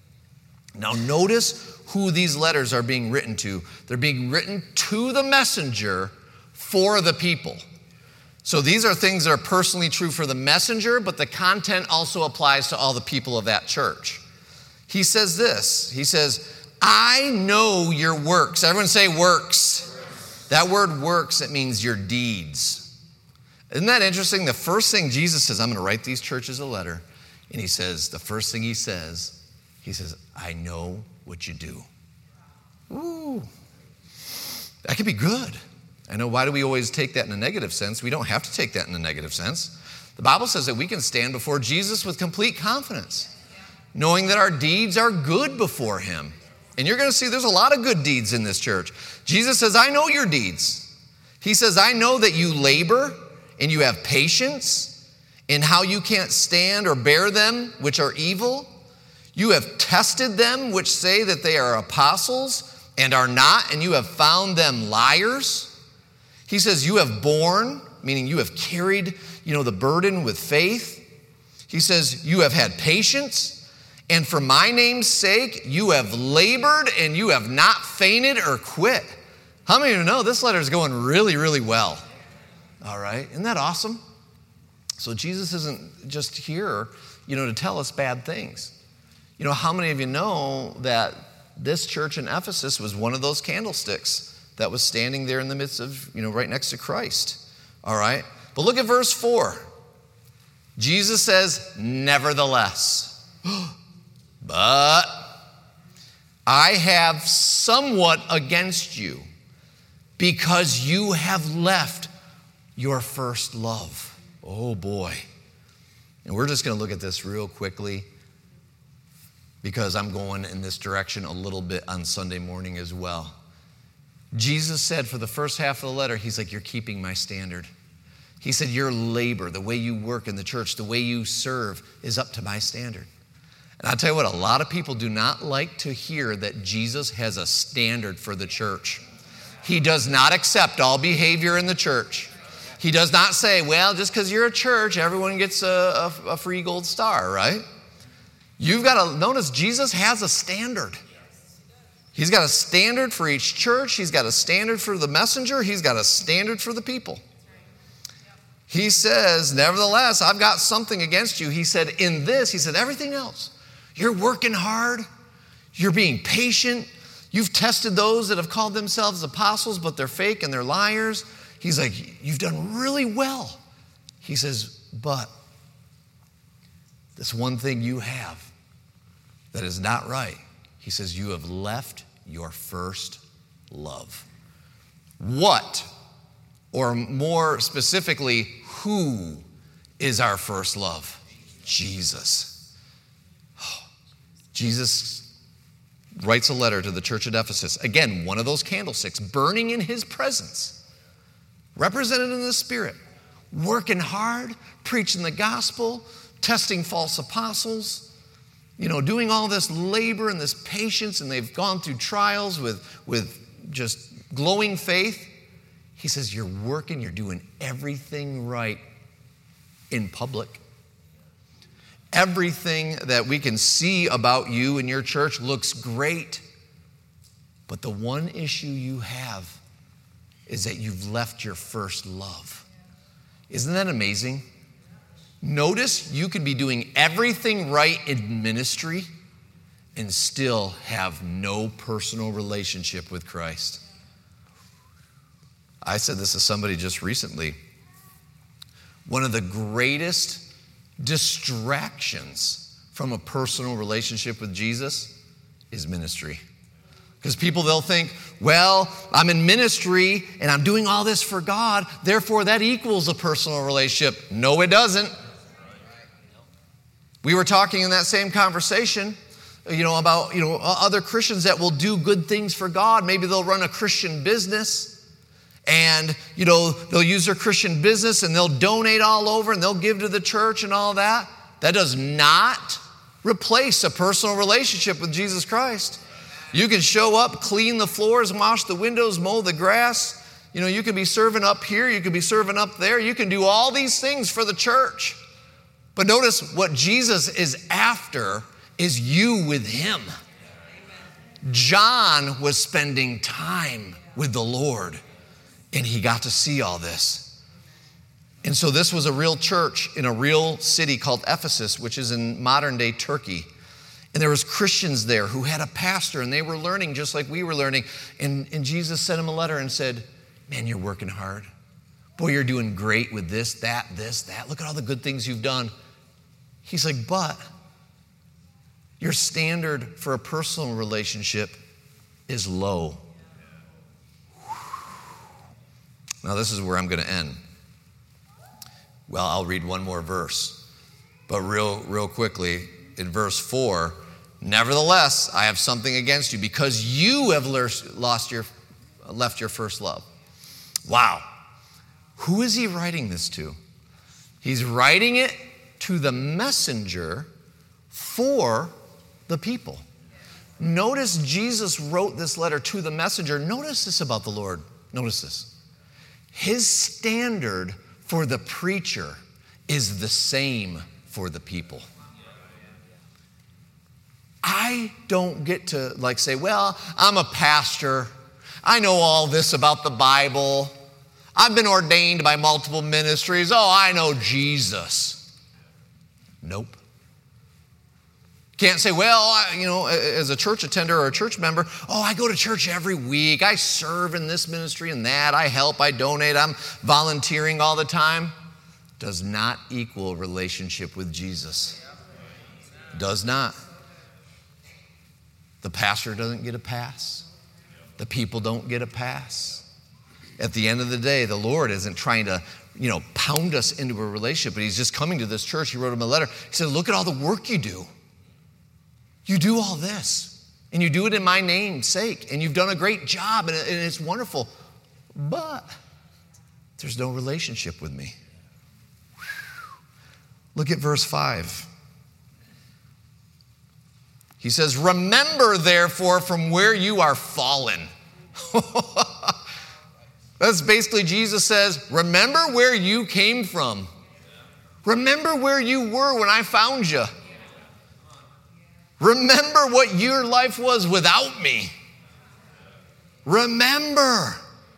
Now notice who these letters are being written to. They're being written to the messenger for the people. So these are things that are personally true for the messenger, but the content also applies to all the people of that church. He says this, he says, I know your works. Everyone say works. That word works, it means your deeds. Isn't that interesting? The first thing Jesus says, I'm going to write these churches a letter. And he says, the first thing he says, he says, I know what you do. Ooh, that could be good. I know, why do we always take that in a negative sense? We don't have to take that in a negative sense. The Bible says that we can stand before Jesus with complete confidence, knowing that our deeds are good before him. And you're going to see there's a lot of good deeds in this church. Jesus says, I know your deeds. He says, I know that you labor and you have patience in how you can't stand or bear them which are evil. You have tested them which say that they are apostles and are not, and you have found them liars. He says, you have borne, meaning you have carried, you know, the burden with faith. He says, you have had patience. And for my name's sake, you have labored and you have not fainted or quit. How many of you know this letter is going really, really well? All right. Isn't that awesome? So Jesus isn't just here, you know, to tell us bad things. You know, how many of you know that this church in Ephesus was one of those candlesticks that was standing there in the midst of, you know, right next to Christ? All right. But look at verse four. Jesus says, nevertheless. But I have somewhat against you, because you have left your first love. Oh boy. And we're just going to look at this real quickly, because I'm going in this direction a little bit on Sunday morning as well. Jesus said for the first half of the letter, he's like, you're keeping my standard. He said, your labor, the way you work in the church, the way you serve is up to my standard. And I'll tell you what, a lot of people do not like to hear that Jesus has a standard for the church. He does not accept all behavior in the church. He does not say, well, just because you're a church, everyone gets a, a, a free gold star, right? You've got to notice Jesus has a standard. He's got a standard for each church. He's got a standard for the messenger. He's got a standard for the people. He says, nevertheless, I've got something against you. He said, in this, he said, everything else. You're working hard. You're being patient. You've tested those that have called themselves apostles, but they're fake and they're liars. He's like, you've done really well. He says, but this one thing you have that is not right. He says, you have left your first love. What, or more specifically, who is our first love? Jesus. Jesus writes a letter to the church at Ephesus. Again, one of those candlesticks burning in his presence, represented in the Spirit, working hard, preaching the gospel, testing false apostles, you know, doing all this labor and this patience, and they've gone through trials with, with just glowing faith. He says, you're working, you're doing everything right in public. Everything that we can see about you and your church looks great. But the one issue you have is that you've left your first love. Isn't that amazing? Notice you could be doing everything right in ministry and still have no personal relationship with Christ. I said this to somebody just recently. One of the greatest distractions from a personal relationship with Jesus is ministry. Because people, they'll think, well, I'm in ministry and I'm doing all this for God, therefore that equals a personal relationship. No, it doesn't. We were talking in that same conversation, you know, about, you know, other Christians that will do good things for God. Maybe they'll run a Christian business and, you know, they'll use their Christian business and they'll donate all over and they'll give to the church and all that. That does not replace a personal relationship with Jesus Christ. You can show up, clean the floors, wash the windows, mow the grass. You know, you can be serving up here, you can be serving up there. You can do all these things for the church. But notice what Jesus is after is you with him. John was spending time with the Lord, and he got to see all this. And so this was a real church in a real city called Ephesus, which is in modern-day Turkey. And there was Christians there who had a pastor, and they were learning just like we were learning. And, and Jesus sent him a letter and said, man, you're working hard. Boy, you're doing great with this, that, this, that. Look at all the good things you've done. He's like, but your standard for a personal relationship is low. Now, this is where I'm going to end. Well, I'll read one more verse. But real, real quickly, in verse four, nevertheless, I have something against you because you have lost your, left your first love. Wow. Who is he writing this to? He's writing it to the messenger for the people. Notice Jesus wrote this letter to the messenger. Notice this about the Lord. Notice this. His standard for the preacher is the same for the people. I don't get to like say, well, I'm a pastor. I know all this about the Bible. I've been ordained by multiple ministries. Oh, I know Jesus. Nope. Can't say, well, I, you know, as a church attender or a church member, oh, I go to church every week. I serve in this ministry and that. I help, I donate, I'm volunteering all the time. Does not equal relationship with Jesus. Does not. The pastor doesn't get a pass. The people don't get a pass. At the end of the day, the Lord isn't trying to, you know, pound us into a relationship, but he's just coming to this church. He wrote him a letter. He said, look at all the work you do. You do all this, and you do it in my name's sake, and you've done a great job, and it's wonderful, but there's no relationship with me. Look at verse five. He says, remember, therefore, from where you are fallen. That's basically Jesus says, remember where you came from. Remember where you were when I found you. Remember what your life was without me. Remember.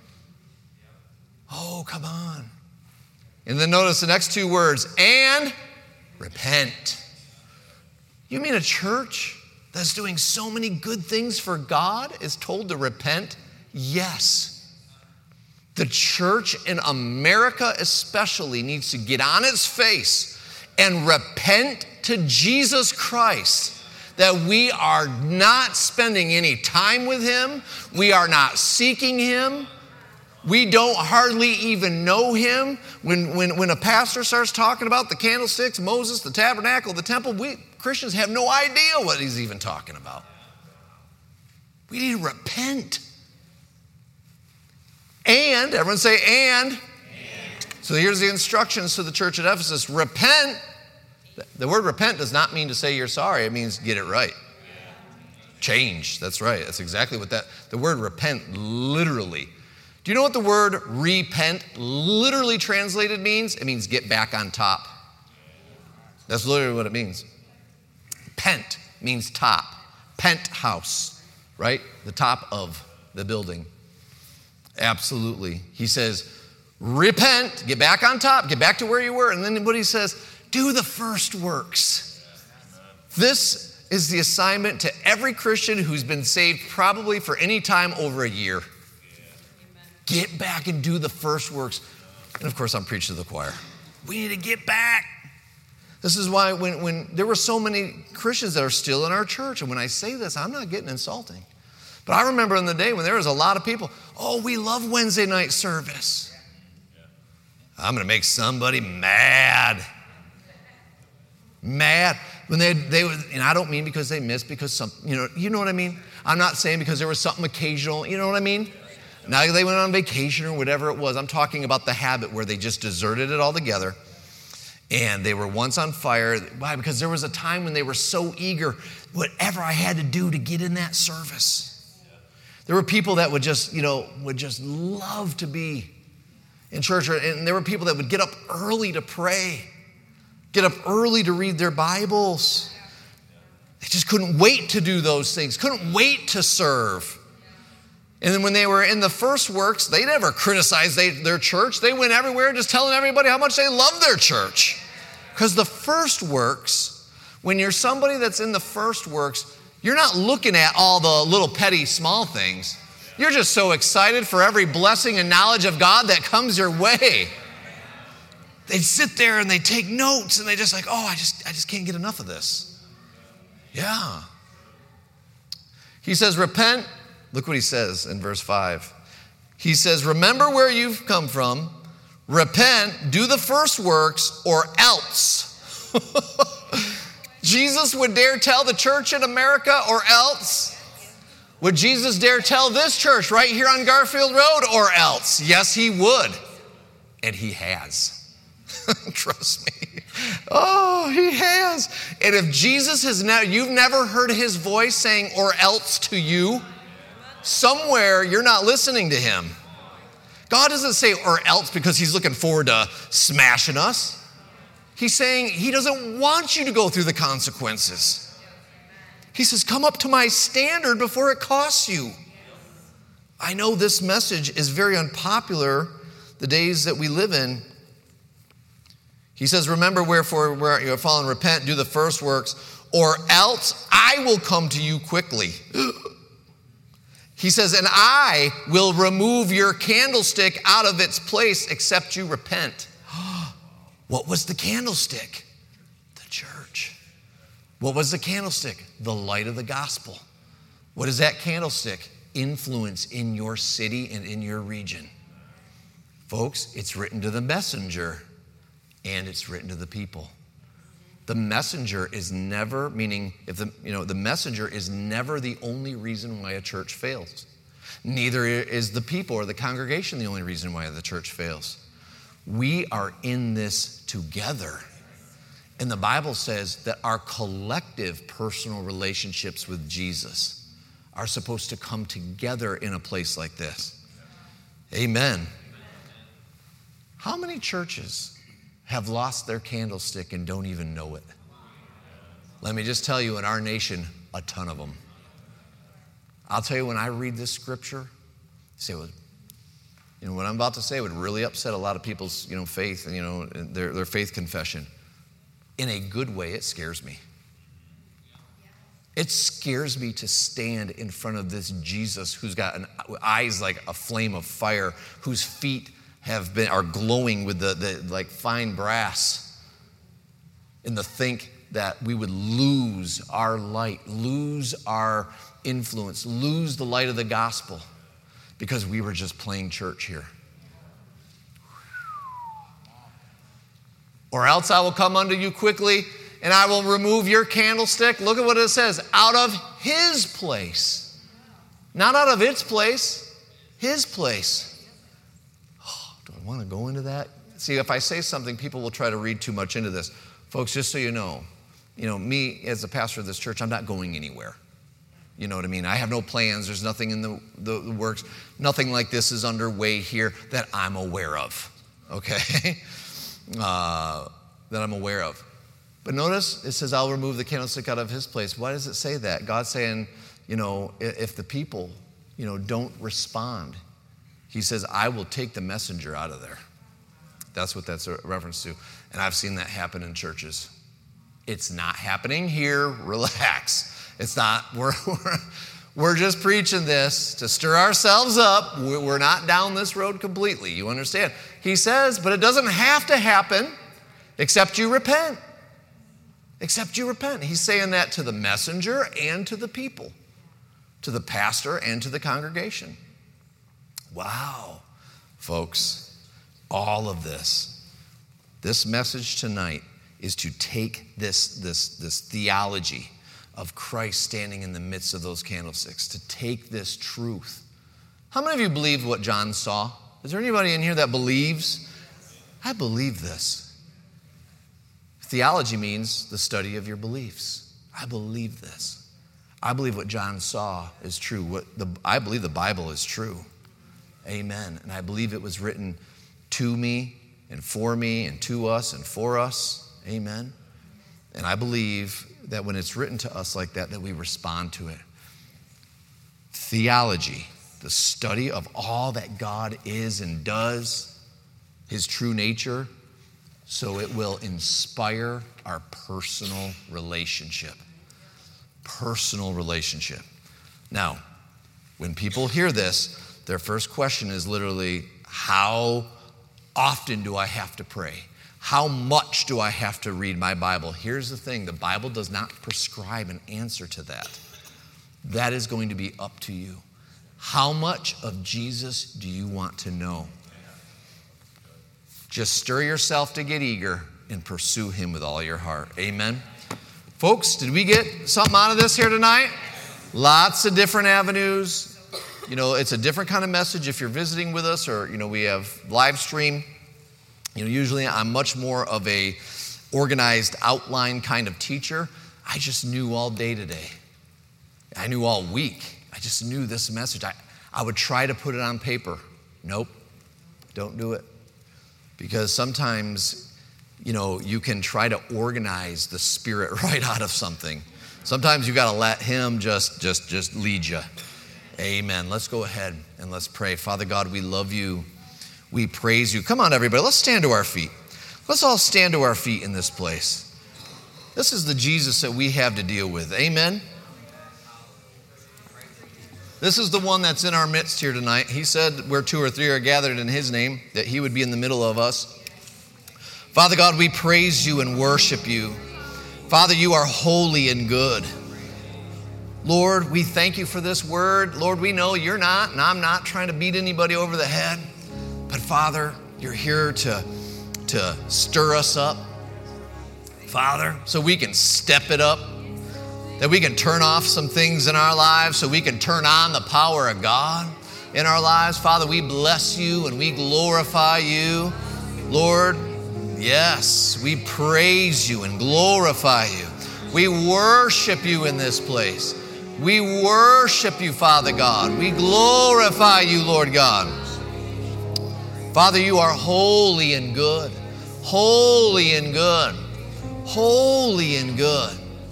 Oh, come on. And then notice the next two words, and repent. You mean a church that's doing so many good things for God is told to repent? Yes. The church in America especially needs to get on its face and repent to Jesus Christ that we are not spending any time with him. We are not seeking him. We don't hardly even know him. When, when, when a pastor starts talking about the candlesticks, Moses, the tabernacle, the temple, we Christians have no idea what he's even talking about. We need to repent. And, everyone say, and. and. So here's the instructions to the church at Ephesus. Repent. The word repent does not mean to say you're sorry. It means get it right. Change. That's right. That's exactly what that, the word repent literally. Do you know what the word repent literally translated means? It means get back on top. That's literally what it means. Pent means top. Penthouse, right? The top of the building. Absolutely. He says, repent, get back on top, get back to where you were. And then what he says, do the first works. This is the assignment to every Christian who's been saved probably for any time over a year. Get back and do the first works. And of course, I'm preaching to the choir. We need to get back. This is why when, when there were so many Christians that are still in our church, and when I say this, I'm not getting insulting. But I remember in the day when there was a lot of people, oh, we love Wednesday night service. I'm going to make somebody mad. Mad. When they, they would, and I don't mean because they missed, because some, you know, you know what I mean? I'm not saying because there was something occasional, you know what I mean? Now they went on vacation or whatever it was. I'm talking about the habit where they just deserted it altogether. And they were once on fire. Why? Because there was a time when they were so eager, whatever I had to do to get in that service. There were people that would just, you know, would just love to be in church. And there were people that would get up early to pray, get up early to read their Bibles. They just couldn't wait to do those things, couldn't wait to serve. And then when they were in the first works, they never criticized they, their church. They went everywhere just telling everybody how much they love their church. Because the first works, when you're somebody that's in the first works, you're not looking at all the little petty small things. You're just so excited for every blessing and knowledge of God that comes your way. They sit there and they take notes and they just like, oh, I just, I just can't get enough of this. Yeah. He says, repent. Look what he says in verse five. He says, remember where you've come from, repent, do the first works, or else. Jesus would dare tell the church in America, or else? Would Jesus dare tell this church right here on Garfield Road, or else? Yes, he would. And he has. Trust me. Oh, he has. And if Jesus has never, you've never heard his voice saying, or else to you, somewhere you're not listening to him. God doesn't say or else because he's looking forward to smashing us. He's saying he doesn't want you to go through the consequences. He says, come up to my standard before it costs you. I know this message is very unpopular the days that we live in. He says, remember wherefore where you are fallen, repent, do the first works, or else I will come to you quickly. He says, and I will remove your candlestick out of its place except you repent. What was the candlestick? The church. What was the candlestick? The light of the gospel. What is that candlestick? Influence in your city and in your region. Folks, it's written to the messenger and it's written to the people. The messenger is never, meaning if the, you know, the messenger is never the only reason why a church fails. Neither is the people or the congregation the only reason why the church fails. We are in this together. And the Bible says that our collective personal relationships with Jesus are supposed to come together in a place like this. Amen. How many churches have lost their candlestick and don't even know it? Let me just tell you, in our nation, a ton of them. I'll tell you, when I read this scripture, say, well, you know, what I'm about to say would really upset a lot of people's, you know, faith and, you know, their, their faith confession. In a good way, it scares me. It scares me to stand in front of this Jesus who's got an, eyes like a flame of fire, whose feet have been are glowing with the, the like fine brass, and to think that we would lose our light, lose our influence, lose the light of the gospel because we were just playing church here. Or else I will come unto you quickly and I will remove your candlestick. Look at what it says, out of his place. Not out of its place, his place. I want to go into that. See, if I say something, people will try to read too much into this. Folks, just so you know, you know, me as the pastor of this church, I'm not going anywhere. You know what I mean? I have no plans. There's nothing in the, the, the works. Nothing like this is underway here that I'm aware of, okay? uh, that I'm aware of. But notice it says, I'll remove the candlestick out of his place. Why does it say that? God's saying, you know, if the people, you know, don't respond, he says, I will take the messenger out of there. That's what that's a reference to. And I've seen that happen in churches. It's not happening here. Relax. It's not, we're, we're, we're just preaching this to stir ourselves up. We're not down this road completely. You understand? He says, but it doesn't have to happen except you repent. Except you repent. He's saying that to the messenger and to the people. to the pastor and to the congregation. Wow, folks, all of this, this message tonight is to take this, this, this theology of Christ standing in the midst of those candlesticks, to take this truth. How many of you believe what John saw? Is there anybody in here that believes? I believe this. Theology means the study of your beliefs. I believe this. I believe what John saw is true. What the, I believe the Bible is true. Amen. And I believe it was written to me and for me and to us and for us. Amen. And I believe that when it's written to us like that, that we respond to it. Theology, the study of all that God is and does, his true nature, so it will inspire our personal relationship. Personal relationship. Now, when people hear this, their first question is literally, how often do I have to pray? How much do I have to read my Bible? Here's the thing, the Bible does not prescribe an answer to that. That is going to be up to you. How much of Jesus do you want to know? Just stir yourself to get eager and pursue him with all your heart. Amen. Folks, did we get something out of this here tonight? Lots of different avenues. You know, it's a different kind of message if you're visiting with us, or, you know, we have live stream. You know, usually I'm much more of a organized outline kind of teacher. I just knew all day today. I knew all week. I just knew this message. I, I would try to put it on paper. Nope, don't do it. Because sometimes, you know, you can try to organize the Spirit right out of something. Sometimes you got to let him just, just, just lead you. Amen. Let's go ahead and let's pray. Father God, we love you. We praise you. Come on, everybody. Let's stand to our feet. Let's all stand to our feet in this place. This is the Jesus that we have to deal with. Amen. This is the one that's in our midst here tonight. He said where two or three are gathered in his name, that he would be in the middle of us. Father God, we praise you and worship you. Father, you are holy and good. Lord, we thank you for this word. Lord, we know you're not, and I'm not trying to beat anybody over the head. But Father, you're here to, to stir us up. Father, so we can step it up. That we can turn off some things in our lives so we can turn on the power of God in our lives. Father, we bless you and we glorify you. Lord, yes, we praise you and glorify you. We worship you in this place. We worship you, Father God. We glorify you, Lord God. Father, you are holy and good. Holy and good. Holy and good.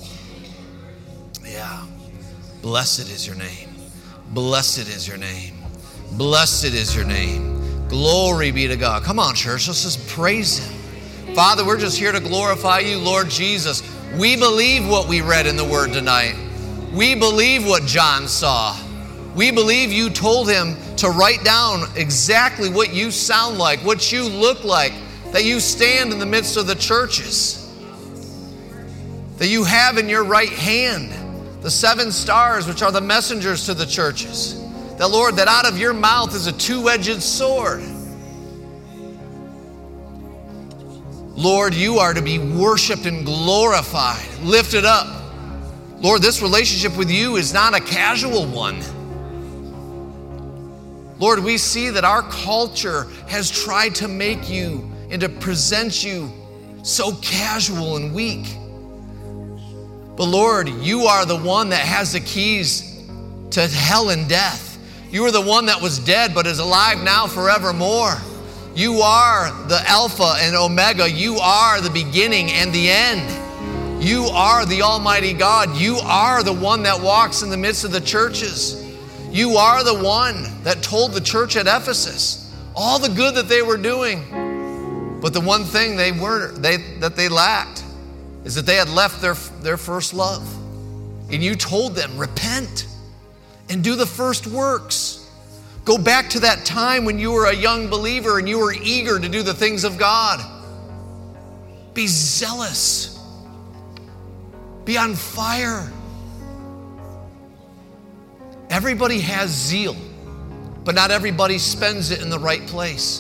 Yeah. Blessed is your name. Blessed is your name. Blessed is your name. Glory be to God. Come on, church. Let's just praise him. Father, we're just here to glorify you, Lord Jesus. We believe what we read in the Word tonight. We believe what John saw. We believe you told him to write down exactly what you sound like, what you look like, that you stand in the midst of the churches, that you have in your right hand the seven stars, which are the messengers to the churches. That, Lord, that out of your mouth is a two-edged sword. Lord, you are to be worshiped and glorified, lifted up. Lord, this relationship with you is not a casual one. Lord, we see that our culture has tried to make you and to present you so casual and weak. But Lord, you are the one that has the keys to hell and death. You are the one that was dead but is alive now forevermore. You are the Alpha and Omega. You are the beginning and the end. You are the Almighty God. You are the one that walks in the midst of the churches. You are the one that told the church at Ephesus all the good that they were doing. But the one thing they were they that they lacked is that they had left their, their first love. And you told them, repent and do the first works. Go back to that time when you were a young believer and you were eager to do the things of God. Be zealous. Be on fire. Everybody has zeal, but not everybody spends it in the right place.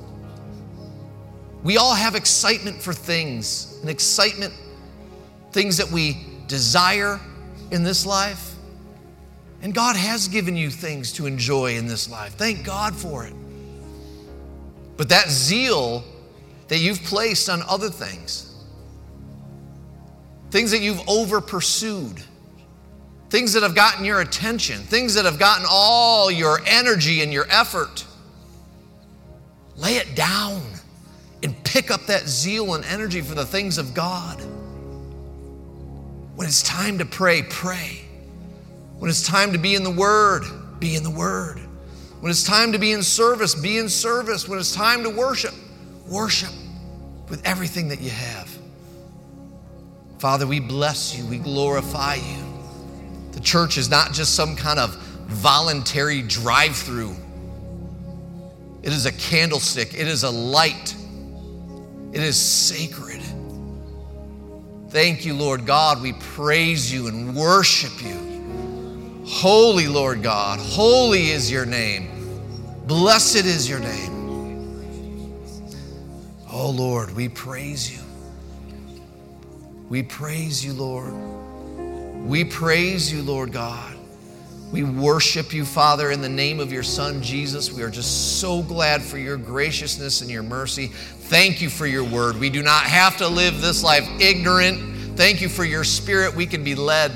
We all have excitement for things, and excitement, things that we desire in this life. And God has given you things to enjoy in this life. Thank God for it. But that zeal that you've placed on other things, things that you've over pursued, things that have gotten your attention, things that have gotten all your energy and your effort, lay it down and pick up that zeal and energy for the things of God. When it's time to pray, pray. When it's time to be in the Word, be in the Word. When it's time to be in service, be in service. When it's time to worship, worship with everything that you have. Father, we bless you. We glorify you. The church is not just some kind of voluntary drive-through. It is a candlestick. It is a light. It is sacred. Thank you, Lord God. We praise you and worship you. Holy Lord God, holy is your name. Blessed is your name. Oh Lord, we praise you. We praise you, Lord. We praise you, Lord God. We worship you, Father, in the name of your Son, Jesus. We are just so glad for your graciousness and your mercy. Thank you for your word. We do not have to live this life ignorant. Thank you for your Spirit. We can be led.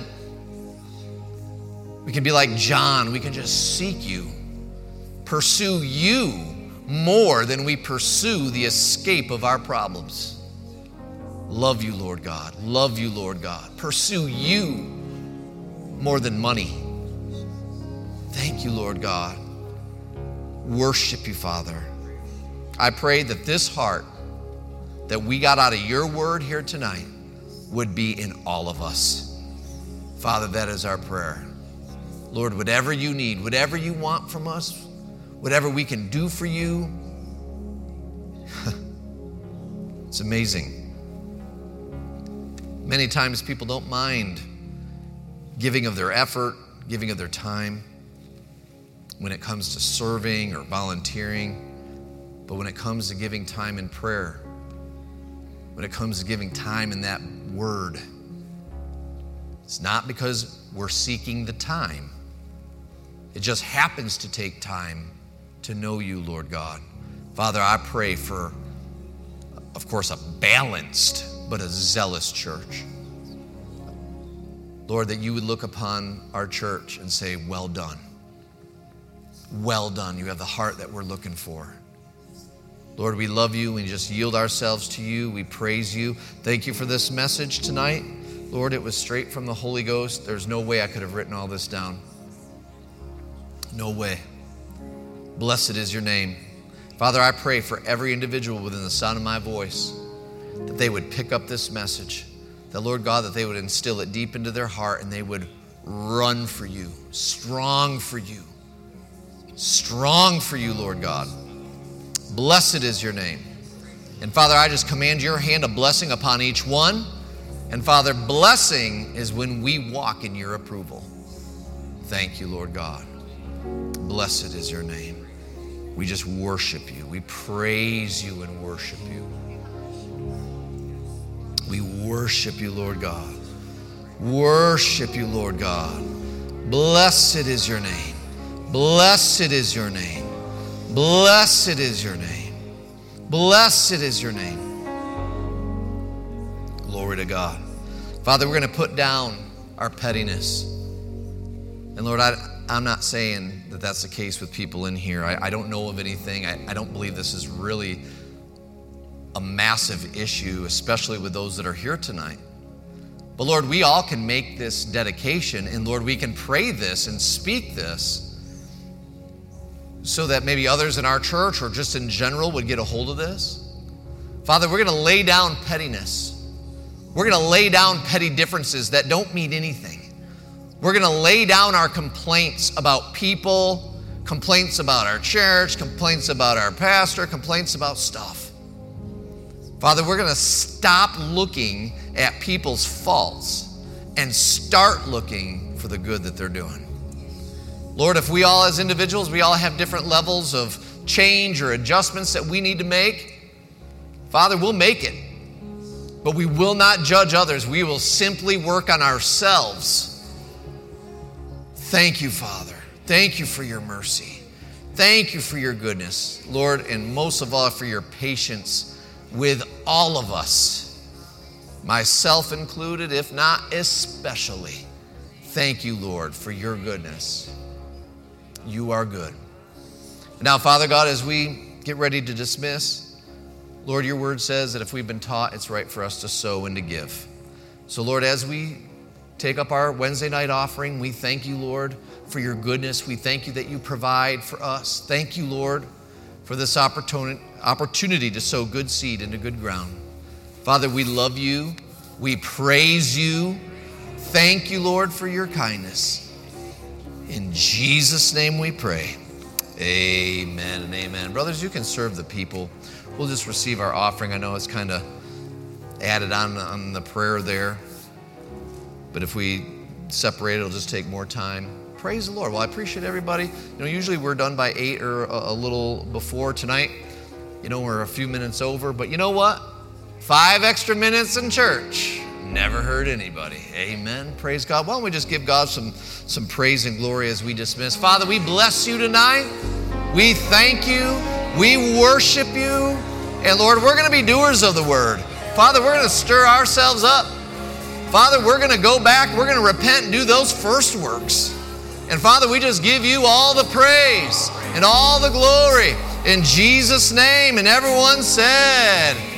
We can be like John. We can just seek you, pursue you more than we pursue the escape of our problems. Love you, Lord God. Love you, Lord God. Pursue you more than money. Thank you, Lord God. Worship you, Father. I pray that this heart that we got out of your word here tonight would be in all of us. Father, that is our prayer. Lord, whatever you need, whatever you want from us, whatever we can do for you, it's amazing. Many times people don't mind giving of their effort, giving of their time when it comes to serving or volunteering. But when it comes to giving time in prayer, when it comes to giving time in that word, it's not because we're seeking the time. It just happens to take time to know you, Lord God. Father, I pray for, of course, a balanced but a zealous church. Lord, that you would look upon our church and say, well done. Well done. You have the heart that we're looking for. Lord, we love you. We just yield ourselves to you. We praise you. Thank you for this message tonight. Lord, it was straight from the Holy Ghost. There's no way I could have written all this down. No way. Blessed is your name. Father, I pray for every individual within the sound of my voice that they would pick up this message, that, Lord God, that they would instill it deep into their heart and they would run for you, strong for you, strong for you, Lord God. Blessed is your name. And Father, I just command your hand of blessing upon each one. And Father, blessing is when we walk in your approval. Thank you, Lord God. Blessed is your name. We just worship you. We praise you and worship you. We worship you, Lord God. Worship you, Lord God. Blessed is your name. Blessed is your name. Blessed is your name. Blessed is your name. Glory to God. Father, we're going to put down our pettiness. And Lord, I, I'm not saying that that's the case with people in here. I, I don't know of anything. I, I don't believe this is really a massive issue, especially with those that are here tonight. But Lord, we all can make this dedication, and Lord, we can pray this and speak this so that maybe others in our church or just in general would get a hold of this. Father, we're going to lay down pettiness. We're going to lay down petty differences that don't mean anything. We're going to lay down our complaints about people, complaints about our church, complaints about our pastor, complaints about stuff. Father, we're going to stop looking at people's faults and start looking for the good that they're doing. Lord, if we all as individuals, we all have different levels of change or adjustments that we need to make, Father, we'll make it. But we will not judge others. We will simply work on ourselves. Thank you, Father. Thank you for your mercy. Thank you for your goodness, Lord, and most of all for your patience with all of us, myself included, if not especially. Thank you, Lord, for your goodness. You are good. Now, Father God, as we get ready to dismiss, Lord, your word says that if we've been taught, it's right for us to sow and to give. So, Lord, as we take up our Wednesday night offering, we thank you, Lord, for your goodness. We thank you that you provide for us. Thank you, Lord, for this opportunity opportunity to sow good seed into good ground. Father, we love you. We praise you. Thank you, Lord, for your kindness. In Jesus' name we pray. Amen and amen. Brothers, you can serve the people. We'll just receive our offering. I know it's kind of added on on the prayer there, but if we separate, it'll just take more time. Praise the Lord. Well, I appreciate everybody. You know, usually we're done by eight or a, a little before. Tonight, you know, we're a few minutes over, but you know what? Five extra minutes in church. Never hurt anybody. Amen. Praise God. Why don't we just give God some, some praise and glory as we dismiss. Father, we bless you tonight. We thank you. We worship you. And Lord, we're going to be doers of the word. Father, we're going to stir ourselves up. Father, we're going to go back. We're going to repent and do those first works. And Father, we just give you all the praise and all the glory in Jesus' name. And everyone said,